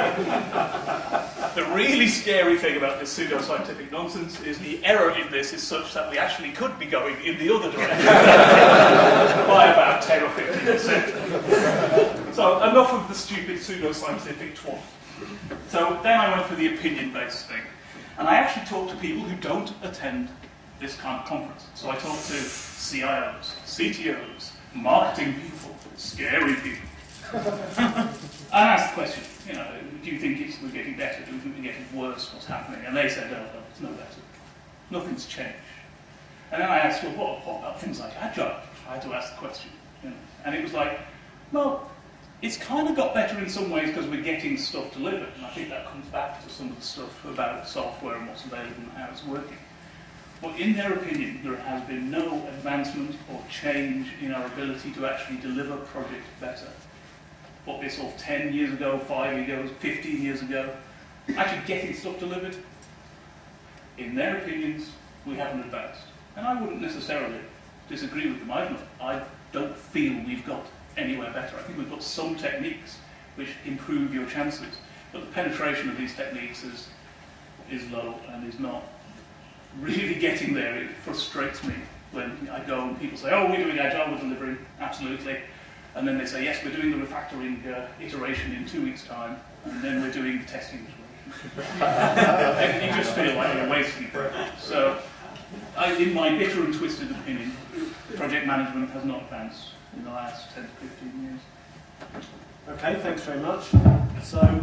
The really scary thing about this pseudo-scientific nonsense is the error in this is such that we actually could be going in the other direction by about ten or fifteen percent. So enough of the stupid pseudo-scientific twat. So then I went for the opinion-based thing. And I actually talked to people who don't attend this kind of conference. So I talked to C I Os, C T Os, marketing people, scary people. I asked the question, you know, do you think it's, we're getting better? Do you think we're getting worse? What's happening? And they said, oh, no, it's no better. Nothing's changed. And then I asked, well, what, what about things like Agile? I had to ask the question. You know? And it was like, well, it's kind of got better in some ways because we're getting stuff delivered. And I think that comes back to some of the stuff about software and what's available and how it's working. But in their opinion, there has been no advancement or change in our ability to actually deliver projects better. What they saw ten years ago, five years ago, fifteen years ago, actually getting stuff delivered, in their opinions, we haven't advanced. And I wouldn't necessarily disagree with them. I don't, I don't feel we've got anywhere better. I think we've got some techniques which improve your chances, but the penetration of these techniques is, is low and is not really getting there. It frustrates me when I go and people say, oh, we're doing Agile, we're delivering, absolutely. And then they say, yes, we're doing the refactoring uh, iteration in two weeks' time, and then we're doing the testing iteration. And you just feel like you're wasting it. So, I, in my bitter and twisted opinion, project management has not advanced in the last ten to fifteen years. Okay, thanks very much. So,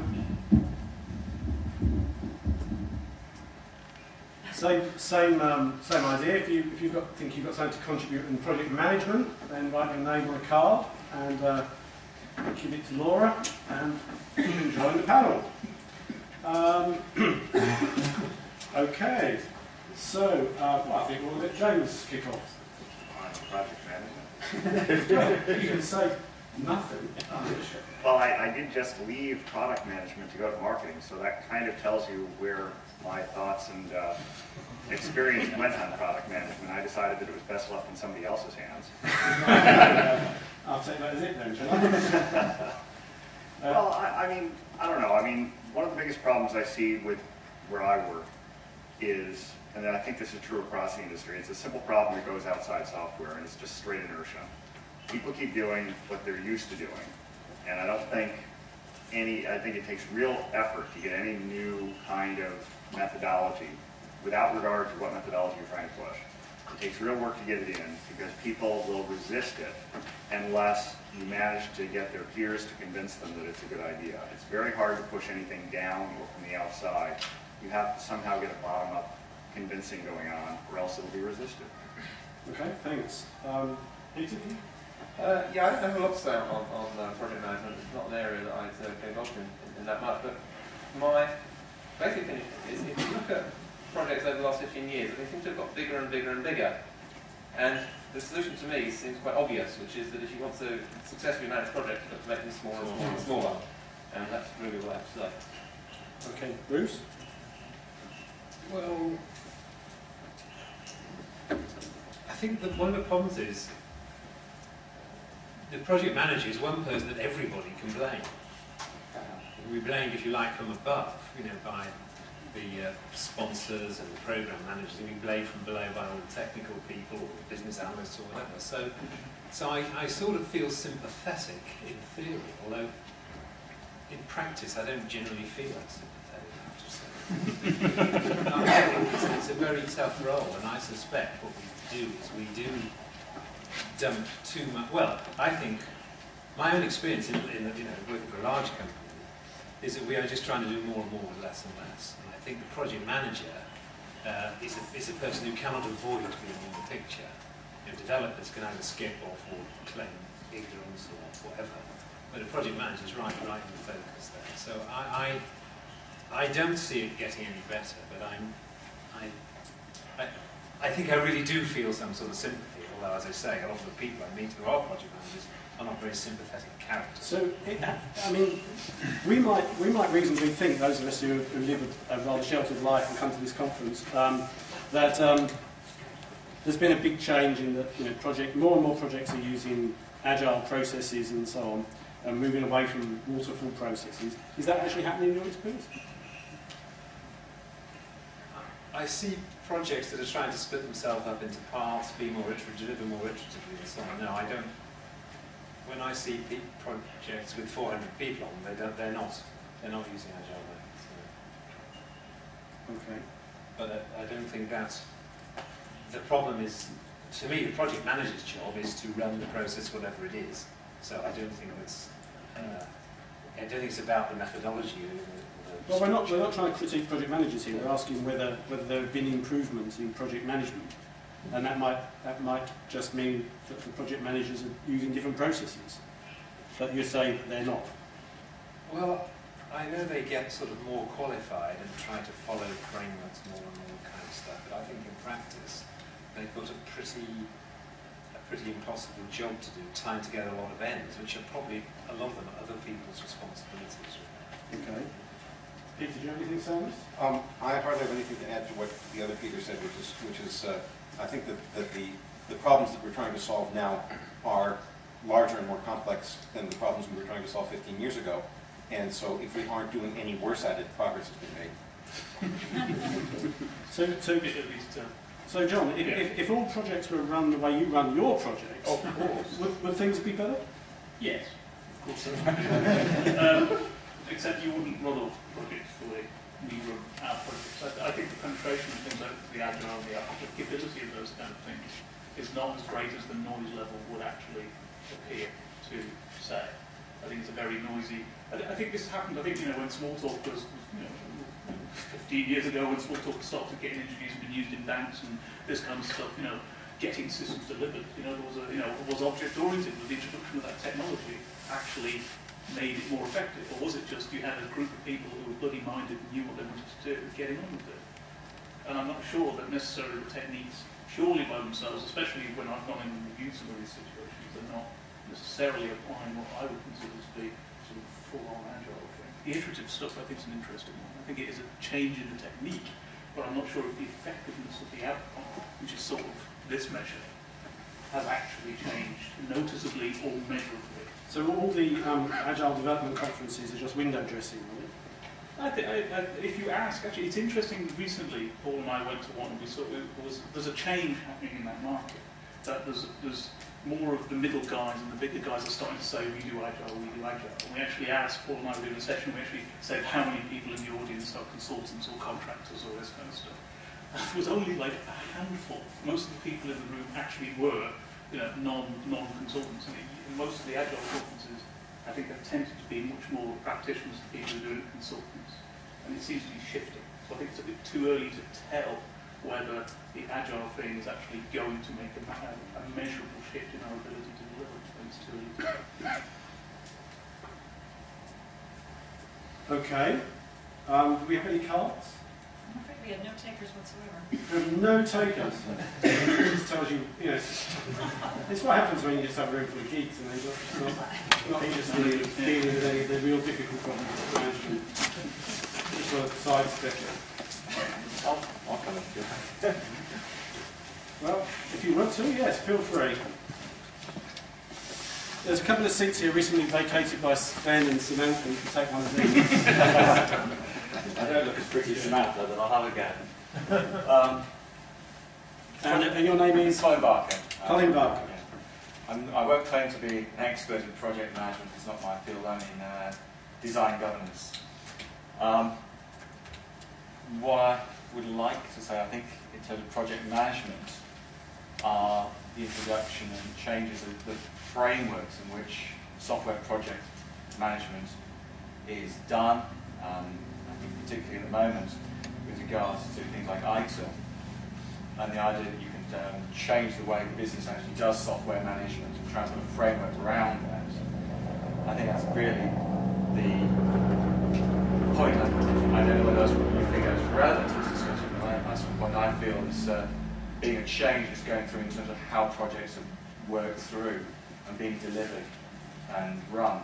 same same um, same idea. If you if you've got think you've got something to contribute in project management, then write your name on a card and uh, give it to Laura and join the panel. Um, okay, so uh, well, I think we'll let James kick off. Project management. You can say nothing. Well, I, I did just leave product management to go to marketing, so that kind of tells you where my thoughts and uh, experience went on product management. I decided that it was best left in somebody else's hands. I'll take that as it then, shall I? uh, well, I, I mean, I don't know. I mean, one of the biggest problems I see with where I work is, and I think this is true across the industry, it's a simple problem that goes outside software, and it's just straight inertia. People keep doing what they're used to doing, and I don't think any, I think it takes real effort to get any new kind of methodology without regard to what methodology you're trying to push. It takes real work to get it in because people will resist it unless you manage to get their peers to convince them that it's a good idea. It's very hard to push anything down or from the outside. You have to somehow get a bottom-up convincing going on, or else it'll be resisted. Okay, thanks. Um, Peter? Uh, yeah, I don't have a lot to say on, on uh, project management. It's not an area that I'd uh, get involved in, in, in that much. But my basic opinion is if you look at projects over the last fifteen years, they seem to have got bigger and bigger and bigger. And the solution to me seems quite obvious, which is that if you want to successfully manage projects, you have to make them smaller and smaller and smaller. And that's really what I have to say. Okay, Bruce? Well, I think that one of the problems is the project manager is one person that everybody can blame. We blamed, if you like, from above, you know, by the uh, sponsors and the program managers, and we blame from below by all the technical people, or business analysts, or whatever. So, so I, I sort of feel sympathetic in theory, although in practice I don't generally feel sympathetic, I have to say. I think it's, it's a very tough role, and I suspect what we do is we do dump too much. Well, I think my own experience in, in you know working for a large company is that we are just trying to do more and more with less and less. And I think the project manager uh, is, a, is a person who cannot avoid being in the picture. You know, developers can either skip off or claim ignorance or whatever, but the project manager is right, right in the focus there. So I, I, I don't see it getting any better, but I'm, I, I, I think I really do feel some sort of sympathy. Although, as I say, a lot of the people I meet who are project managers are not very sympathetic characters. So, it, I mean, we might we might reasonably think, those of us who, who live a, a rather sheltered life and come to this conference, um, that um, there's been a big change in the you know, project. More and more projects are using agile processes and so on, and moving away from waterfall processes. Is that actually happening in your experience? I see projects that are trying to split themselves up into parts, be more iterative, deliver more iteratively, and so on. No, I don't. When I see pe projects with four hundred people on them, they don't, they're not. They're not using agile methods. No. Okay. But I, I don't think that the problem is. To me, the project manager's job is to run the process, whatever it is. So I don't think it's. Uh, I don't think it's about the methodology. Or the, Well, we're not, we're not trying to critique project managers here. We're asking whether, whether there have been improvements in project management. And that might, that might just mean that the project managers are using different processes. But you're saying that they're not. Well, I know they get sort of more qualified and try to follow frameworks more and more kind of stuff. But I think in practice, they've got a pretty, a pretty impossible job to do, tying together a lot of ends, which are probably, a lot of them, are other people's responsibilities. Okay. Pete, did you have anything to say on this? Um, I hardly have anything to add to what the other Peter said, which is, which is uh, I think that, that the, the problems that we're trying to solve now are larger and more complex than the problems we were trying to solve fifteen years ago. And so if we aren't doing any worse at it, progress has been made. so, so, so John, if, yeah. if, if all projects were run the way you run your projects, of course. would, would things be better? Yes, of course. um, except you wouldn't run all projects the way we run our projects. I, I think the penetration of things like the agile, the applicability of those kind of things is not as great as the noise level would actually appear to say. I think it's a very noisy. I, th I think this happened. I think you know when Smalltalk was, you know, fifteen years ago when Smalltalk started getting introduced and been used in banks and this kind of stuff. You know, getting systems delivered. You know, there was a you know was object oriented with the introduction of that technology actually made it more effective, or was it just you had a group of people who were bloody minded and knew what they wanted to do, getting on with it? And I'm not sure that necessarily the techniques, purely by themselves, especially when I've gone in and reviewed some of these situations, are not necessarily applying what I would consider to be sort of full-on agile thing. The iterative stuff I think is an interesting one. I think it is a change in the technique, but I'm not sure if the effectiveness of the outcome, which is sort of this measure, has actually changed noticeably or measurably. So all the um, agile development conferences are just window dressing, really? I think, I, I, if you ask, actually, it's interesting. Recently, Paul and I went to one, and we saw it was there's a change happening in that market. That there's there's more of the middle guys and the bigger guys are starting to say we do agile, we do agile. And we actually asked, Paul and I were doing a session. We actually said how many people in the audience are consultants or contractors or this kind of stuff. And it was only like a handful. Most of the people in the room actually were, you know, non non consultants. And it, most of the agile conferences, I think, have tended to be much more practitioners than people who are doing it consultants. And it seems to be shifting. So I think it's a bit too early to tell whether the agile thing is actually going to make a, a, a measurable shift in our ability to deliver. I think it's too early to tell. Okay. Um, do we have any cards? I'm afraid we have no takers whatsoever. We have no takers. This tells you, you know, it's what happens when you get some room full of geeks and they're not, not interested in dealing with any of the real difficult problems of management. Just sort of sidestep it. I'll, I'll come and do it. Well, if you want to, yes, feel free. There's a couple of seats here recently vacated by Sven and Samantha. You can take one of these. I don't look as pretty as Samantha, but I'll have a go. Um, and, and your name is? Colin Barker. Colin um, Barker. Yeah. I'm, I won't claim to be an expert in project management. It's not my field. I'm in uh, design governance. Um, what I would like to say, I think, in terms of project management, are the introduction and changes of the frameworks in which software project management is done. Um, I think particularly at the moment with regards to things like I T I L and the idea that you can um, change the way the business actually does software management and try and put a framework around that. I think that's really the point. I don't know whether that's what you think is relevant to this discussion, but that's the point I feel is uh, being a change is going through in terms of how projects are worked through and being delivered and run.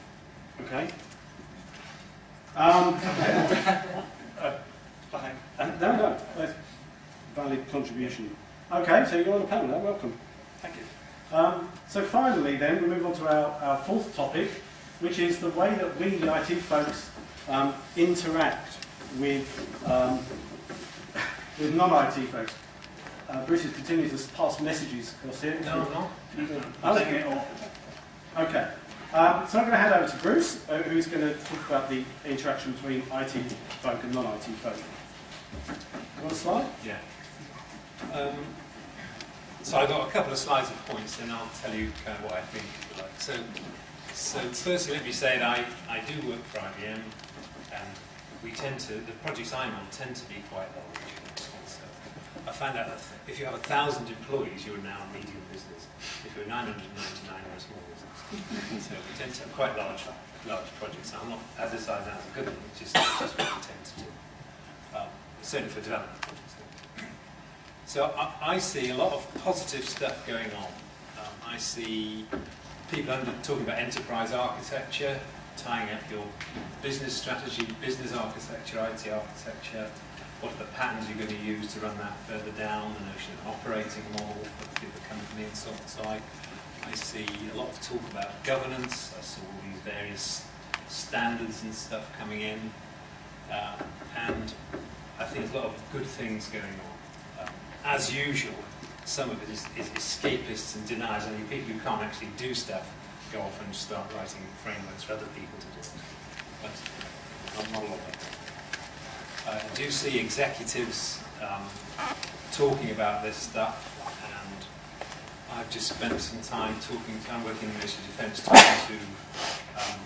Okay. Um, uh, fine. and, no, no, that's valid contribution. Okay, so you're on the panel now, welcome. Thank you. Um, so finally then, we move on to our, our fourth topic, which is the way that we, the I T folks, um, interact with, um, with non-I T folks. Uh, Bruce is continuing to pass messages across here. No, no. Oh, okay. Um, so I'm going to hand over to Bruce, uh, who's going to talk about the interaction between I T folk and non-I T folk. You want a slide? Yeah. Um, so I've got a couple of slides of points, and I'll tell you kind of what I think. Like. So, so firstly, let me say that I, I do work for I B M, and we tend to, the projects I'm on tend to be quite large. So I found out that if you have a thousand employees, you're now a medium business. If you're nine hundred ninety-nine, you're a small business. So we tend to have quite large, large projects. I'm not advertising that as a good thing, it's just, it's just what we tend to do. Um, certainly for development projects. So I, I see a lot of positive stuff going on. Um, I see people under, talking about enterprise architecture, tying up your business strategy, business architecture, I T architecture, what are the patterns you're going to use to run that further down, the notion of operating model for the company and so on. So I, I see a lot of talk about governance. I saw all these various standards and stuff coming in. Uh, and I think there's a lot of good things going on. Um, as usual, some of it is, is escapists and deniers. I mean, people who can't actually do stuff go off and start writing frameworks for other people to do it. But not, not a lot of it. I do see executives um, talking about this stuff, and I've just spent some time talking, I'm working in the Ministry of Defence, talking to um,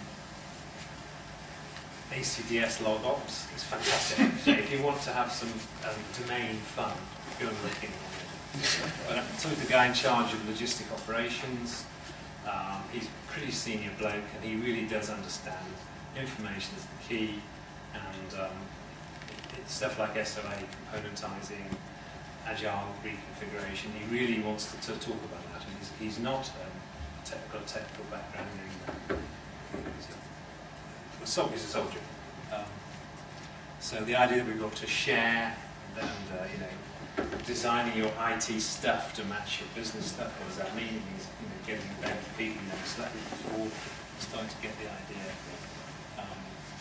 A C D S log ops. It's fantastic. So if you want to have some um, domain fun, go and look in on it. But I'm talking to the guy in charge of logistic operations. Um, he's a pretty senior bloke, and he really does understand information is the key, and um, it's stuff like S L A, componentizing, agile reconfiguration. He really wants to, to talk about that. And he's, he's not um, te got a technical background. In, uh, he's, a, so, he's a soldier. Um, so the idea that we've got to share and uh, you know, designing your I T stuff to match your business stuff. What does that mean? It means you know, getting back to people you know, slightly before starting to get the idea. Um,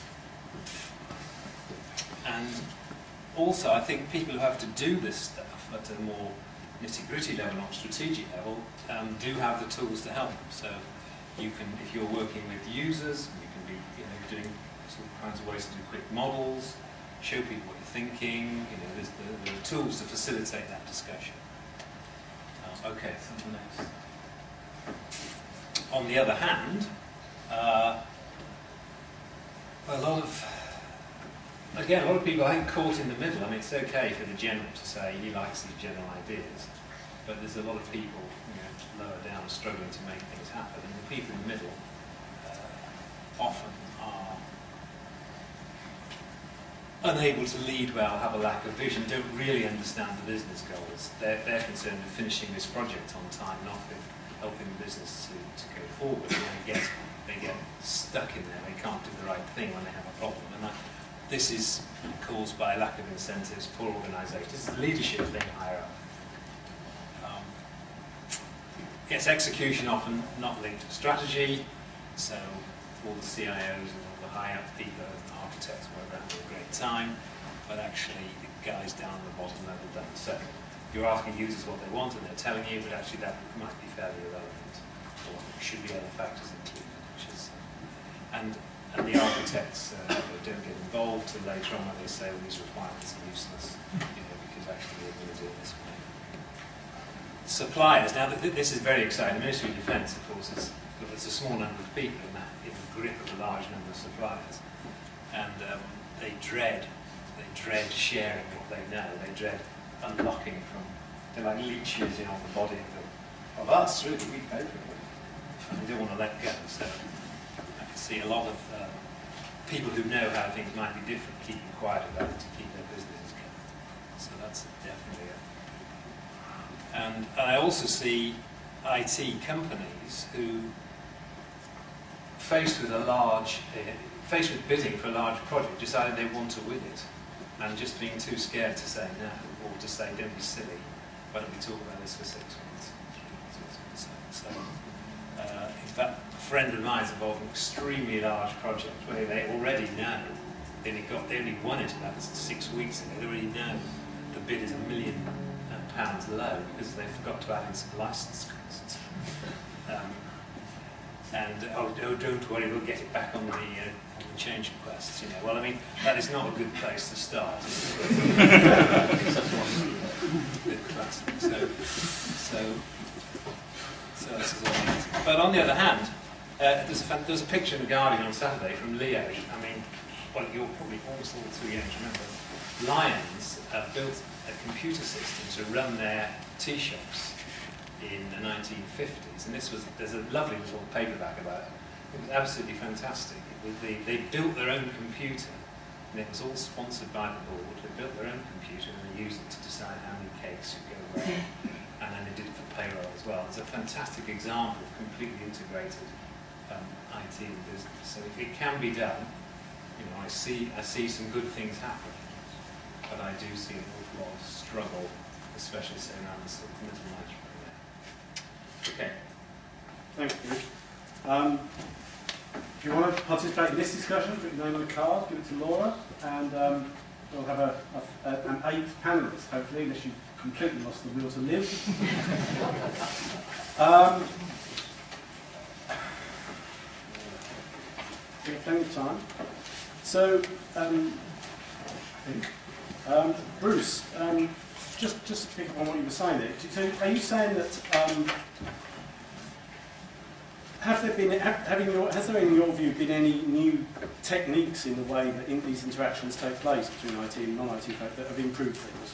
and also, I think people who have to do this stuff at a more nitty-gritty level, not strategic level, um, do have the tools to help them. So you can, if you're working with users, you can be you know, doing all kinds of ways to do quick models, show people what you're thinking, you know, there's the, there are tools to facilitate that discussion. Uh, okay, something next. On the other hand, uh, a lot of, again, a lot of people I think caught in the middle. I mean, it's okay for the general to say he likes these general ideas, but there's a lot of people you know, lower down struggling to make things happen, and the people in the middle uh, often are unable to lead well, have a lack of vision, don't really understand the business goals. They're, they're concerned with finishing this project on time, not with helping the business to, to go forward. And they get, they get stuck in there, they can't do the right thing when they have a problem. And that, this is caused by lack of incentives, poor organisation. This is the leadership thing higher up. Um, yes, execution often not linked to strategy, so all the C I Os and all the high-up people and architects were around for a great time, but actually the guys down at the bottom level don't. So you're asking users what they want and they're telling you, but actually that might be fairly irrelevant, or should be other factors included. Which is, and, and the architects uh, don't get involved till later on when they say all these requirements are useless, you know, because actually they're going to do it this way. Suppliers, now th this is very exciting. The Ministry of Defence, of course, is there's a small number of people in that in the grip of a large number of suppliers, and um, they dread, they dread sharing what they know. They dread unlocking from. They're like leeches, you know, on the body of, the, of us. Really, we pay for it, and they don't want to let go. So I can see a lot of um, people who know how things might be different keeping quiet about it to keep their businesses going. So that's definitely it. And I also see I T companies who, faced with a large, uh, faced with bidding for a large project, decided they want to win it. and just being too scared to say no, or to say, don't be silly, why don't we talk about this for six months? So, so uh, in fact, a friend of mine is involved in an extremely large project where they already know, they only, got, they only won it about six weeks ago, they already know the bid is a million pounds low because they forgot to add in some license costs. Um, and oh, oh, don't worry, we'll get it back on the, uh, on the change requests. You know, well, I mean, that is not a good place to start. so, so, so this is all. But on the other hand, uh, there's, a, there's a picture in the Guardian on Saturday from Liège. I mean, well, you're probably almost all too young to remember. Lions uh, built a computer system to run their tea shops in the nineteen fifties, and this was, there's a lovely little paperback about it. It was absolutely fantastic. It was, they, they built their own computer, and it was all sponsored by the board. They built their own computer and they used it to decide how many cakes should go where, and then they did it for payroll as well. It's a fantastic example of completely integrated um, I T and business. So if it can be done, you know, I see, I see some good things happen, but I do see an awful lot of struggle, especially say around the sort of middle management. Okay. Thank you. Um, if you want to participate in this discussion, put your name on a card, give it to Laura, and um, we'll have a, a, a, an eighth panellist, hopefully, unless you've completely lost the will to live. um, we have plenty of time. So, um, I think, um, Bruce, um, just just to pick up on what you were saying there. So, are you saying that um, have there been, have, having your, has there, in your view, been any new techniques in the way that in these interactions take place between I T and non-I T folk that have improved things?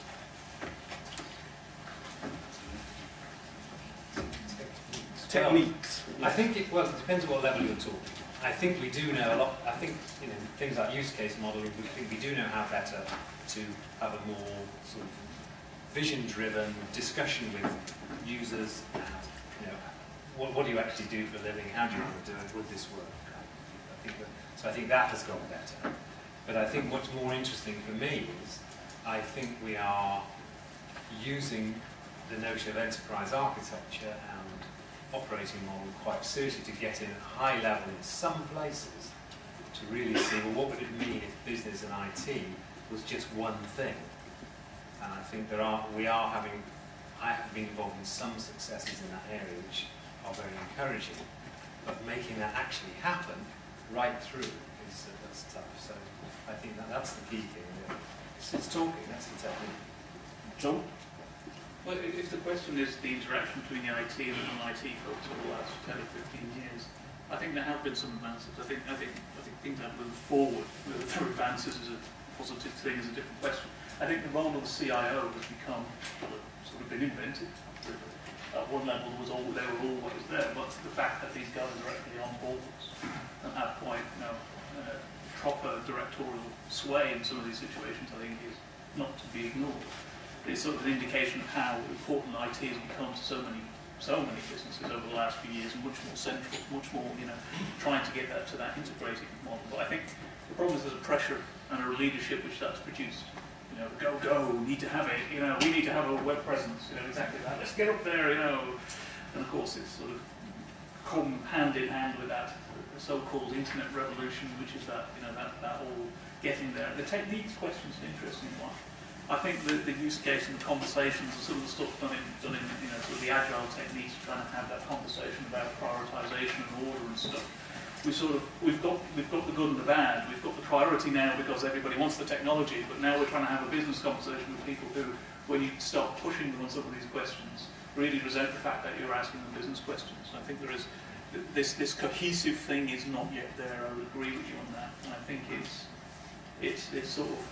Techniques. Well, I think it, well, it depends on what level you're talking. I think we do know a lot. I think, you know, things like use case modelling, we think we do know how better to have a more sort of vision-driven discussion with users and, you know, what, what do you actually do for a living? How do you want to do it? Would this work? I think that, so I think that has got better. But I think what's more interesting for me is I think we are using the notion of enterprise architecture and operating model quite seriously to get in at high level in some places to really see, well, what would it mean if business and I T was just one thing? And I think there are, we are having, I have been involved in some successes in that area which are very encouraging, but making that actually happen right through is uh, that's tough. So I think that that's the key thing. It's, it's talking, that's the technique. John? Well, if the question is the interaction between the I T and the non-I T folks over the last ten or fifteen years, I think there have been some advances. I think, I think, I think things have moved forward. Whether there are advances is a positive thing is a different question. I think the role of the C I O has become, sort of been invented. At one level, there was all, they were always there, but the fact that these guys are actually on boards and have quite, you know, uh, proper directorial sway in some of these situations, I think is not to be ignored. It's sort of an indication of how important I T has become to so many, so many businesses over the last few years, and much more central, much more, you know, trying to get that to that integrated model. But I think the problem is there's a pressure and a leadership which that's produced. You know, go, go, we need to have it, you know, we need to have a web presence, you know, exactly that. Let's get up there, you know. And of course, it's sort of come hand in hand with that so-called internet revolution, which is that, you know, that, that whole getting there. The techniques question is an interesting one. I think the, the use case and the conversations and some of the stuff done in, done in you know, sort of the agile techniques, trying to have that conversation about prioritization and order and stuff. We sort of we've got we've got the good and the bad. We've got the priority now because everybody wants the technology, but now we're trying to have a business conversation with people who, when you start pushing them on some of these questions, really resent the fact that you're asking them business questions. I think there is this this cohesive thing is not yet there. I would agree with you on that, and I think it's it's it's sort of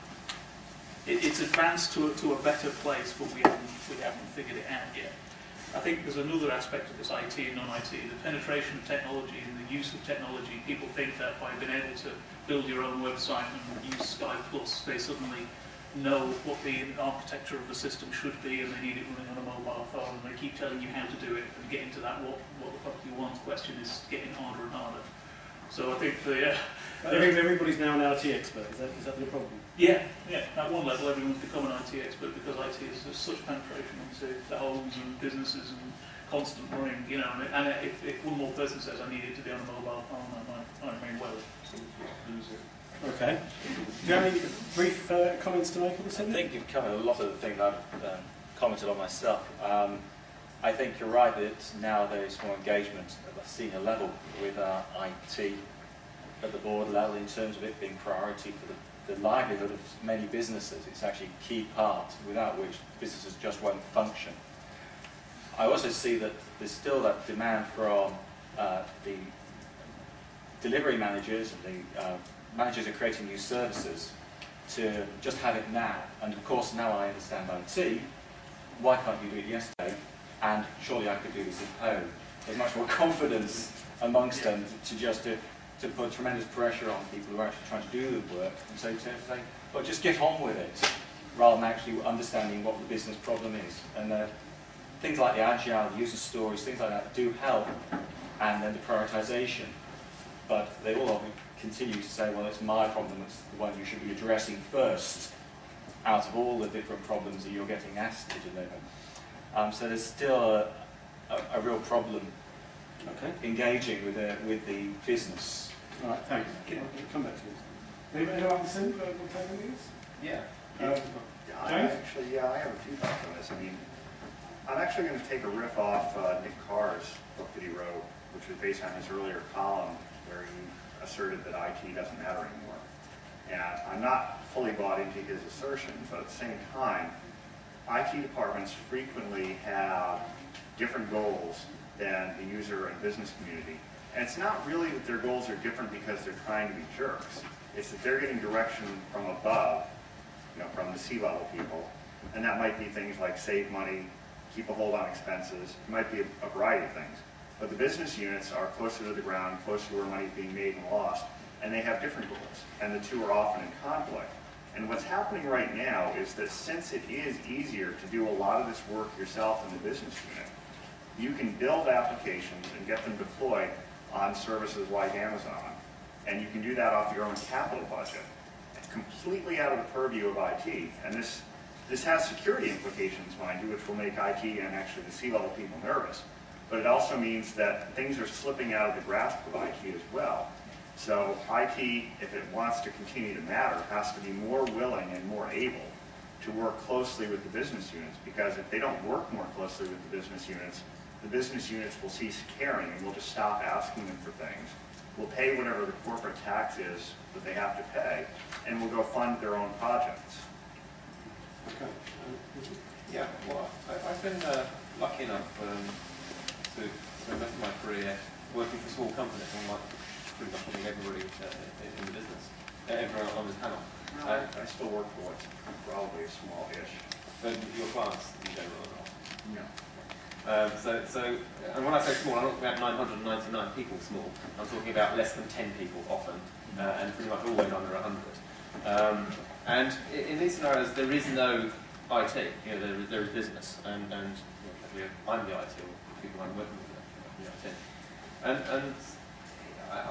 it, it's advanced to a, to a better place, but we haven't we haven't figured it out yet. I think there's another aspect of this I T and non-I T, the penetration of technology and the use of technology. People think that by being able to build your own website and use Sky Plus, they suddenly know what the architecture of the system should be, and they need it running on a mobile phone, and they keep telling you how to do it, and get into that what, what the fuck you want question is getting harder and harder. So I think the uh, Every- everybody's now an I T expert. Is that is that the problem? yeah, yeah, at one level everyone's become an I T expert because I T has such penetration into the homes and businesses and constant running, you know, and, and if, if one more person says I need it to be on a mobile phone, I might, I may well lose it. Okay. Do you have any brief uh, comments to make on this? I think you've covered a lot of the things I've um, commented on myself. Um, I think you're right that now there is more engagement at a senior level with our I T at the board level in terms of it being priority for the, the livelihood of many businesses. It's actually a key part without which businesses just won't function. I also see that there's still that demand from uh, the delivery managers and the uh, managers who are creating new services to just have it now. And of course now I understand I T, why can't you do it yesterday? And surely I could do this at home. There's much more confidence amongst them to just to, to put tremendous pressure on people who are actually trying to do the work and say, to say, well, just get on with it, rather than actually understanding what the business problem is. And uh, things like the agile, the user stories, things like that do help, and then the prioritization. But they all continue to say, well, it's my problem, it's the one you should be addressing first, out of all the different problems that you're getting asked to deliver. Um, so there's still a, a, a real problem okay. engaging with the, with the business. All right, thanks. I'll come back to this. Anybody have anything to say about this? Yeah. Uh, I James? actually, yeah, I have a few thoughts on this. I mean, I'm actually going to take a riff off uh, Nick Carr's book that he wrote, which was based on his earlier column where he asserted that I T doesn't matter anymore. And I'm not fully bought into his assertion, but at the same time, I T departments frequently have different goals than the user and business community. And it's not really that their goals are different because they're trying to be jerks. It's that they're getting direction from above, you know, from the C-level people. And that might be things like save money, keep a hold on expenses. It might be a, a variety of things. But the business units are closer to the ground, closer to where money is being made and lost, and they have different goals. And the two are often in conflict. And what's happening right now is that since it is easier to do a lot of this work yourself in the business unit, you can build applications and get them deployed on services like Amazon. And you can do that off your own capital budget. It's completely out of the purview of I T. And this, this has security implications, mind you, which will make I T and actually the C-level people nervous. But it also means that things are slipping out of the grasp of I T as well. So I T, if it wants to continue to matter, has to be more willing and more able to work closely with the business units, because if they don't work more closely with the business units, the business units will cease caring and will just stop asking them for things. Will pay whatever the corporate tax is that they have to pay, and will go fund their own projects. Okay. Yeah, well, I, I've been uh, lucky enough um, to spend most of my career working for small companies, unlike pretty much everybody uh, in the business, uh, everyone on this panel. No, uh, I still work for what's probably a small-ish. But your clients in general are not? No. Um, so, so, and when I say small, I'm not talking about nine hundred ninety-nine people small. I'm talking about less than ten people often, uh, and pretty much always under one hundred. Um, and in these scenarios, there is no I T. You know, there, there is business, and, and you know, I'm the I T, or people I'm working with are the I T. And, and I,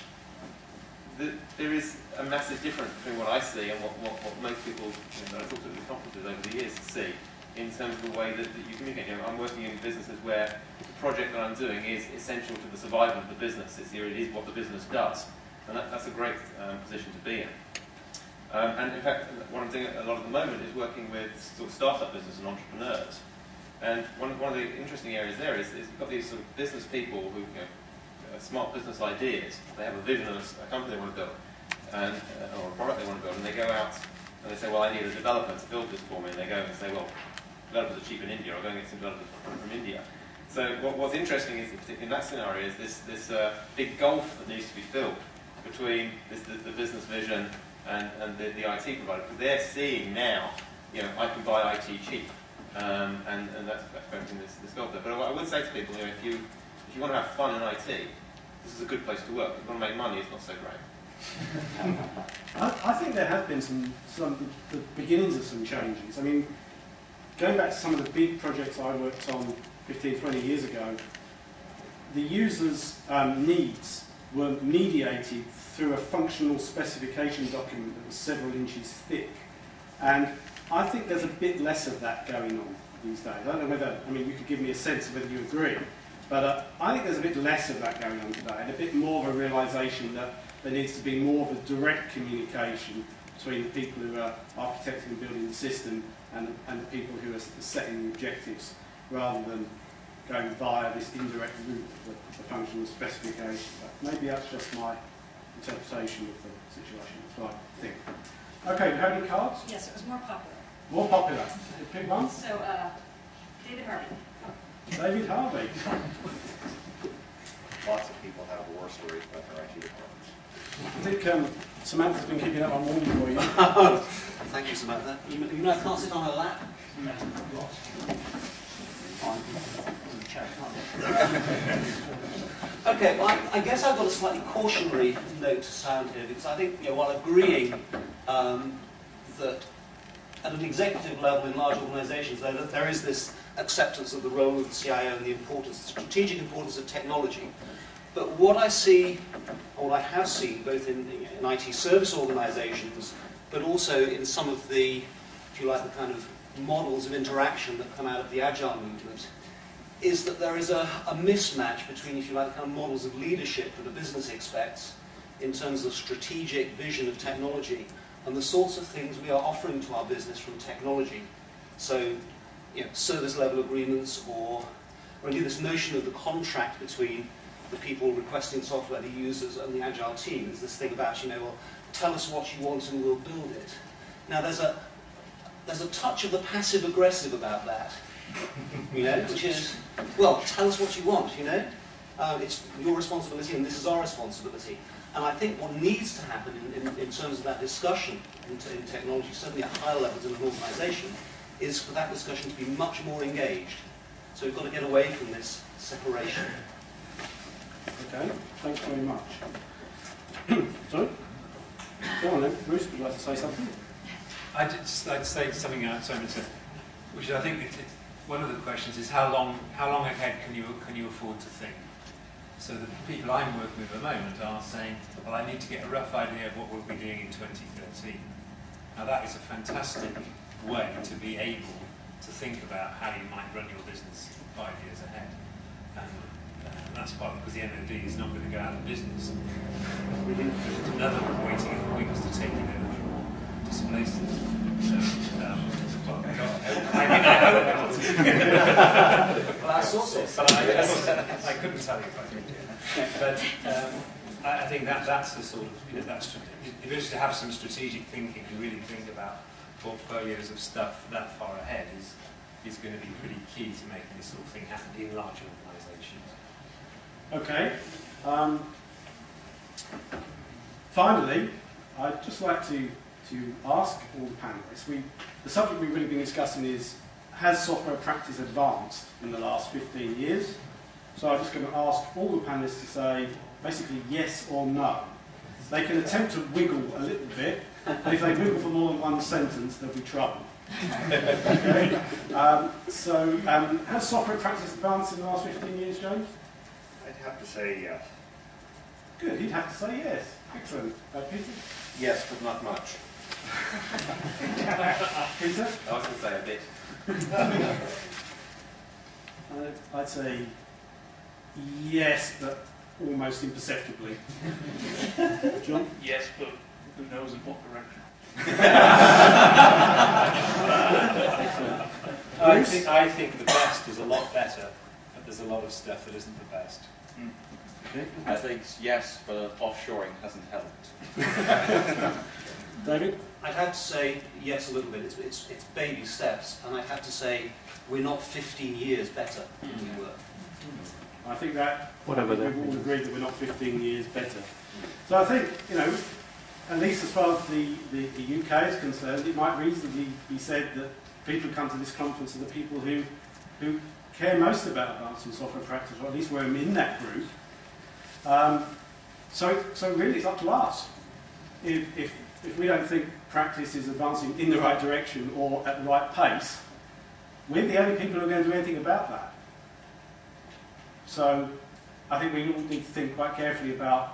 the, there is a massive difference between what I see and what, what, what most people, you know, that I've talked to at the conferences over the years see, in terms of the way that, that you communicate. You know, I'm working in businesses where the project that I'm doing is essential to the survival of the business. It's, it is what the business does. And that, that's a great um, position to be in. Um, and in fact, what I'm doing a lot at the moment is working with sort of startup business and entrepreneurs. And one, one of the interesting areas there is, is you've got these sort of business people who, you know, uh, smart business ideas. They have a vision of a company they want to build, and, uh, or a product they want to build, and they go out and they say, well, I need a developer to build this for me. And they go and say, well, developers are cheap in India, I'll go and get some developers from, from India. So what, what's interesting is, in that scenario, is this, this uh, big gulf that needs to be filled between this, the, the business vision and, and the, the I T provider. Because they're seeing now, you know, I can buy I T cheap. Um, and, and that's, that's creating this, this gulf there. But I would say to people, you know, if you, if you want to have fun in I T, this is a good place to work. If you want to make money, it's not so great. I, I think there has been some, some the beginnings of some changes. I mean, going back to some of the big projects I worked on fifteen, twenty years ago, the users' um, needs were mediated through a functional specification document that was several inches thick. And I think there's a bit less of that going on these days. I don't know whether, I mean, you could give me a sense of whether you agree, but uh, I think there's a bit less of that going on today, and a bit more of a realisation that there needs to be more of a direct communication between the people who are architecting and building the system and, and the people who are setting the objectives, rather than going via this indirect route of the, the functional specification. But maybe that's just my interpretation of the situation. That's what I think. Okay, do you have any cards? Yes, it was more popular. More popular. Pick one. So, uh, David Harvey. David Harvey. Lots of people have war stories about their I T departments. I think um, Samantha's been keeping up on morning for you. Thank you, Samantha. You, you know I can't sit on her lap? No. Okay, well, I, I guess I've got a slightly cautionary note to sound here, because I think, you know, while agreeing um, that at an executive level in large organisations, there, there is this acceptance of the role of the C I O and the importance, the strategic importance of technology. But what I see, or what I have seen, both in, in I T service organisations, but also in some of the, if you like, the kind of models of interaction that come out of the Agile movement, is that there is a, a mismatch between, if you like, the kind of models of leadership that a business expects in terms of strategic vision of technology and the sorts of things we are offering to our business from technology. So, you know, service level agreements, or, or indeed this notion of the contract between the people requesting software, the users, and the Agile team. There's this thing about, you know, well, tell us what you want and we'll build it. Now, there's a, there's a touch of the passive-aggressive about that, you know, which is, well, tell us what you want, you know. Uh, it's your responsibility and this is our responsibility. And I think what needs to happen in, in, in terms of that discussion in, in technology, certainly at higher levels in an organisation, is for that discussion to be much more engaged. So we've got to get away from this separation. Okay, thanks very much. Sorry? Go on then, Bruce, would you like to say something? I'd just like to say something else, sorry, Mister which I think it, it, one of the questions is how long how long ahead can you can you afford to think? So the people I'm working with at the moment are saying, well, I need to get a rough idea of what we'll be doing in twenty thirteen. Now that is a fantastic way to be able to think about how you might run your business five years ahead. And, uh, and that's partly because the M O D is not going to go out of business. There's another waiting in the wings to take it over or displace it. So, um, well, I mean, I hope not. Well, I saw it. But I, I, I couldn't tell you if I could do that. But um, I, I think that that's the sort of, you know, that's, if it's to have some strategic thinking and really think about portfolios of stuff that far ahead is is going to be pretty key to making this sort of thing happen in large organisations. Okay. Um, finally, I'd just like to, to ask all the panellists, we, the subject we've really been discussing is, has software practice advanced in the last fifteen years? So I'm just going to ask all the panellists to say basically yes or no. They can attempt to wiggle a little bit, but if they wiggle for more than one sentence, there'll be trouble. Okay? Um, so, um, has software practice advanced in the last fifteen years, James? I'd have to say yes. Good, he'd have to say yes. Excellent. Uh, Peter? Yes, but not much. Peter? I was going to say a bit. uh, I'd say yes, but almost imperceptibly. John? Yes, but who knows in what direction? I think, I think the best is a lot better, but there's a lot of stuff that isn't the best. Mm. Okay. I think yes, but offshoring hasn't helped. David? I'd have to say yes a little bit. It's, it's, it's baby steps, and I'd have to say we're not fifteen years better than we were. I think that Whatever we've all agreed that we're not fifteen years better. So I think, you know, at least as far as the, the, the U K is concerned, it might reasonably be said that people who come to this conference are the people who, who care most about advancing software practice, or at least we're in that group. Um, so, so really it's up to us. If, if, if we don't think practice is advancing in the right direction or at the right pace, we're the only people who are going to do anything about that. So I think we all need to think quite carefully about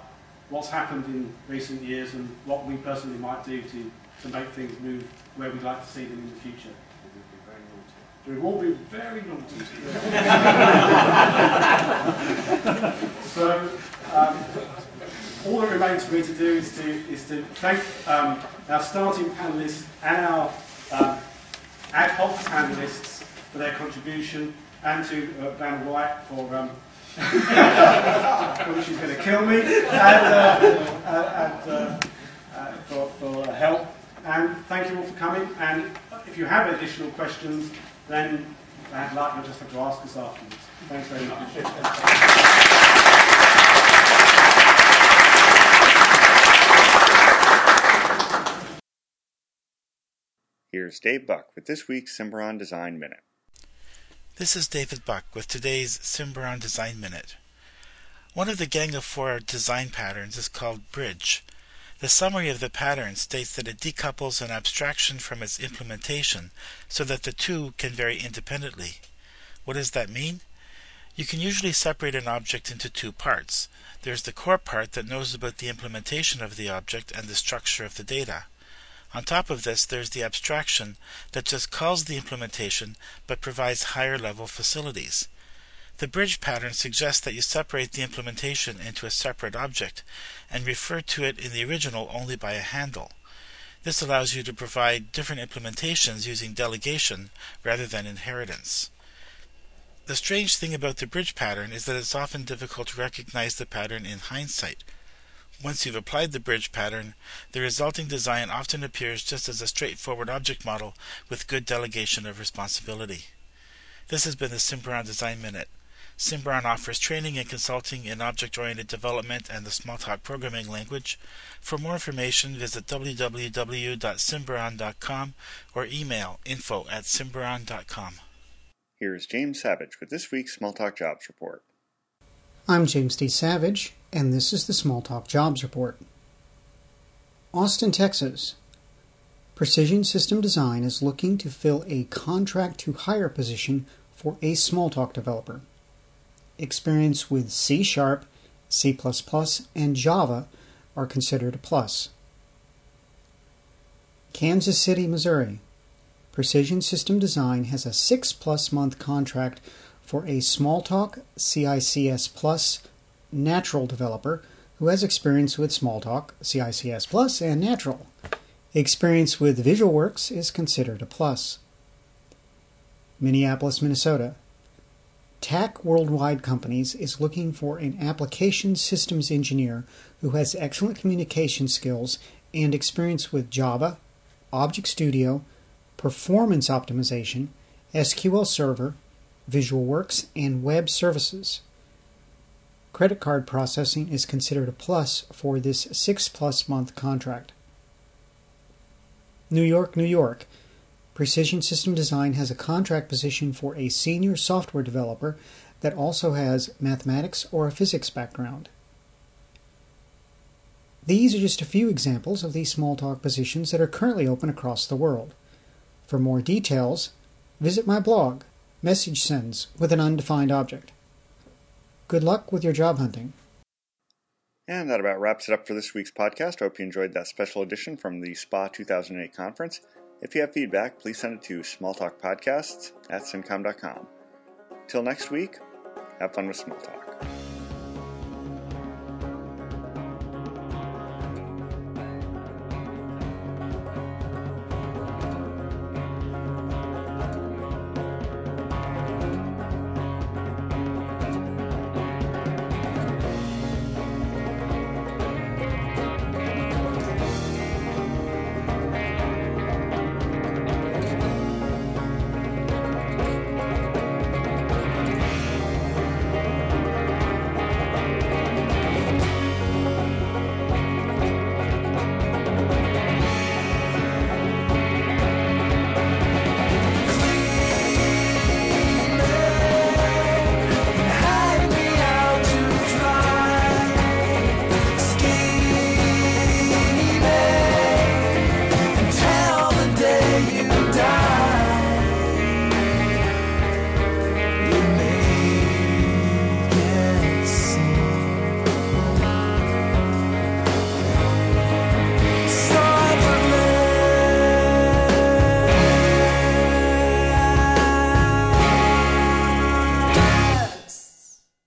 what's happened in recent years and what we personally might do to, to make things move where we'd like to see them in the future. We've all been very naughty. So, um, all that remains for me to do is to is to thank um, our starting panellists and our um, ad hoc panellists for their contribution, and to uh, Van White for um, well, she's going to kill me, and, uh, uh, and uh, uh, for, for uh, help. And thank you all for coming. And if you have additional questions, then bad luck, you'll just have to ask us afterwards. Thanks very much. Here's Dave Buck with this week's Symbaround Design Minute. This is David Buck with today's Symbaround Design Minute. One of the Gang of Four design patterns is called Bridge. The summary of the pattern states that it decouples an abstraction from its implementation so that the two can vary independently. What does that mean? You can usually separate an object into two parts. There's the core part that knows about the implementation of the object and the structure of the data. On top of this, there's the abstraction that just calls the implementation but provides higher level facilities. The bridge pattern suggests that you separate the implementation into a separate object and refer to it in the original only by a handle. This allows you to provide different implementations using delegation rather than inheritance. The strange thing about the bridge pattern is that it's often difficult to recognize the pattern in hindsight. Once you've applied the bridge pattern, the resulting design often appears just as a straightforward object model with good delegation of responsibility. This has been the Symbaround Design Minute. Symbaround offers training and consulting in object-oriented development and the Smalltalk programming language. For more information, visit w w w dot symbaround dot com or email info at symbaround dot com. Here is James Savage with this week's Smalltalk Jobs Report. I'm James D. Savage, and this is the Smalltalk Jobs Report. Austin, Texas. Precision System Design is looking to fill a contract-to-hire position for a Smalltalk developer. Experience with C Sharp, C plus plus, and Java are considered a plus. Kansas City, Missouri. Precision System Design has a six-plus month contract for a Smalltalk C I C S Plus Natural developer who has experience with Smalltalk C I C S Plus and Natural. Experience with VisualWorks is considered a plus. Minneapolis, Minnesota. T A C Worldwide Companies is looking for an application systems engineer who has excellent communication skills and experience with Java, Object Studio, performance optimization, S Q L Server, VisualWorks, and web services. Credit card processing is considered a plus for this six-plus month contract. New York, New York. Precision System Design has a contract position for a senior software developer that also has mathematics or a physics background. These are just a few examples of these Smalltalk positions that are currently open across the world. For more details, visit my blog, Message Sends with an Undefined Object. Good luck with your job hunting. And that about wraps it up for this week's podcast. I hope you enjoyed that special edition from the S P A two thousand eight conference. If you have feedback, please send it to smalltalkpodcasts at syncom dot com. Till next week, have fun with Smalltalk.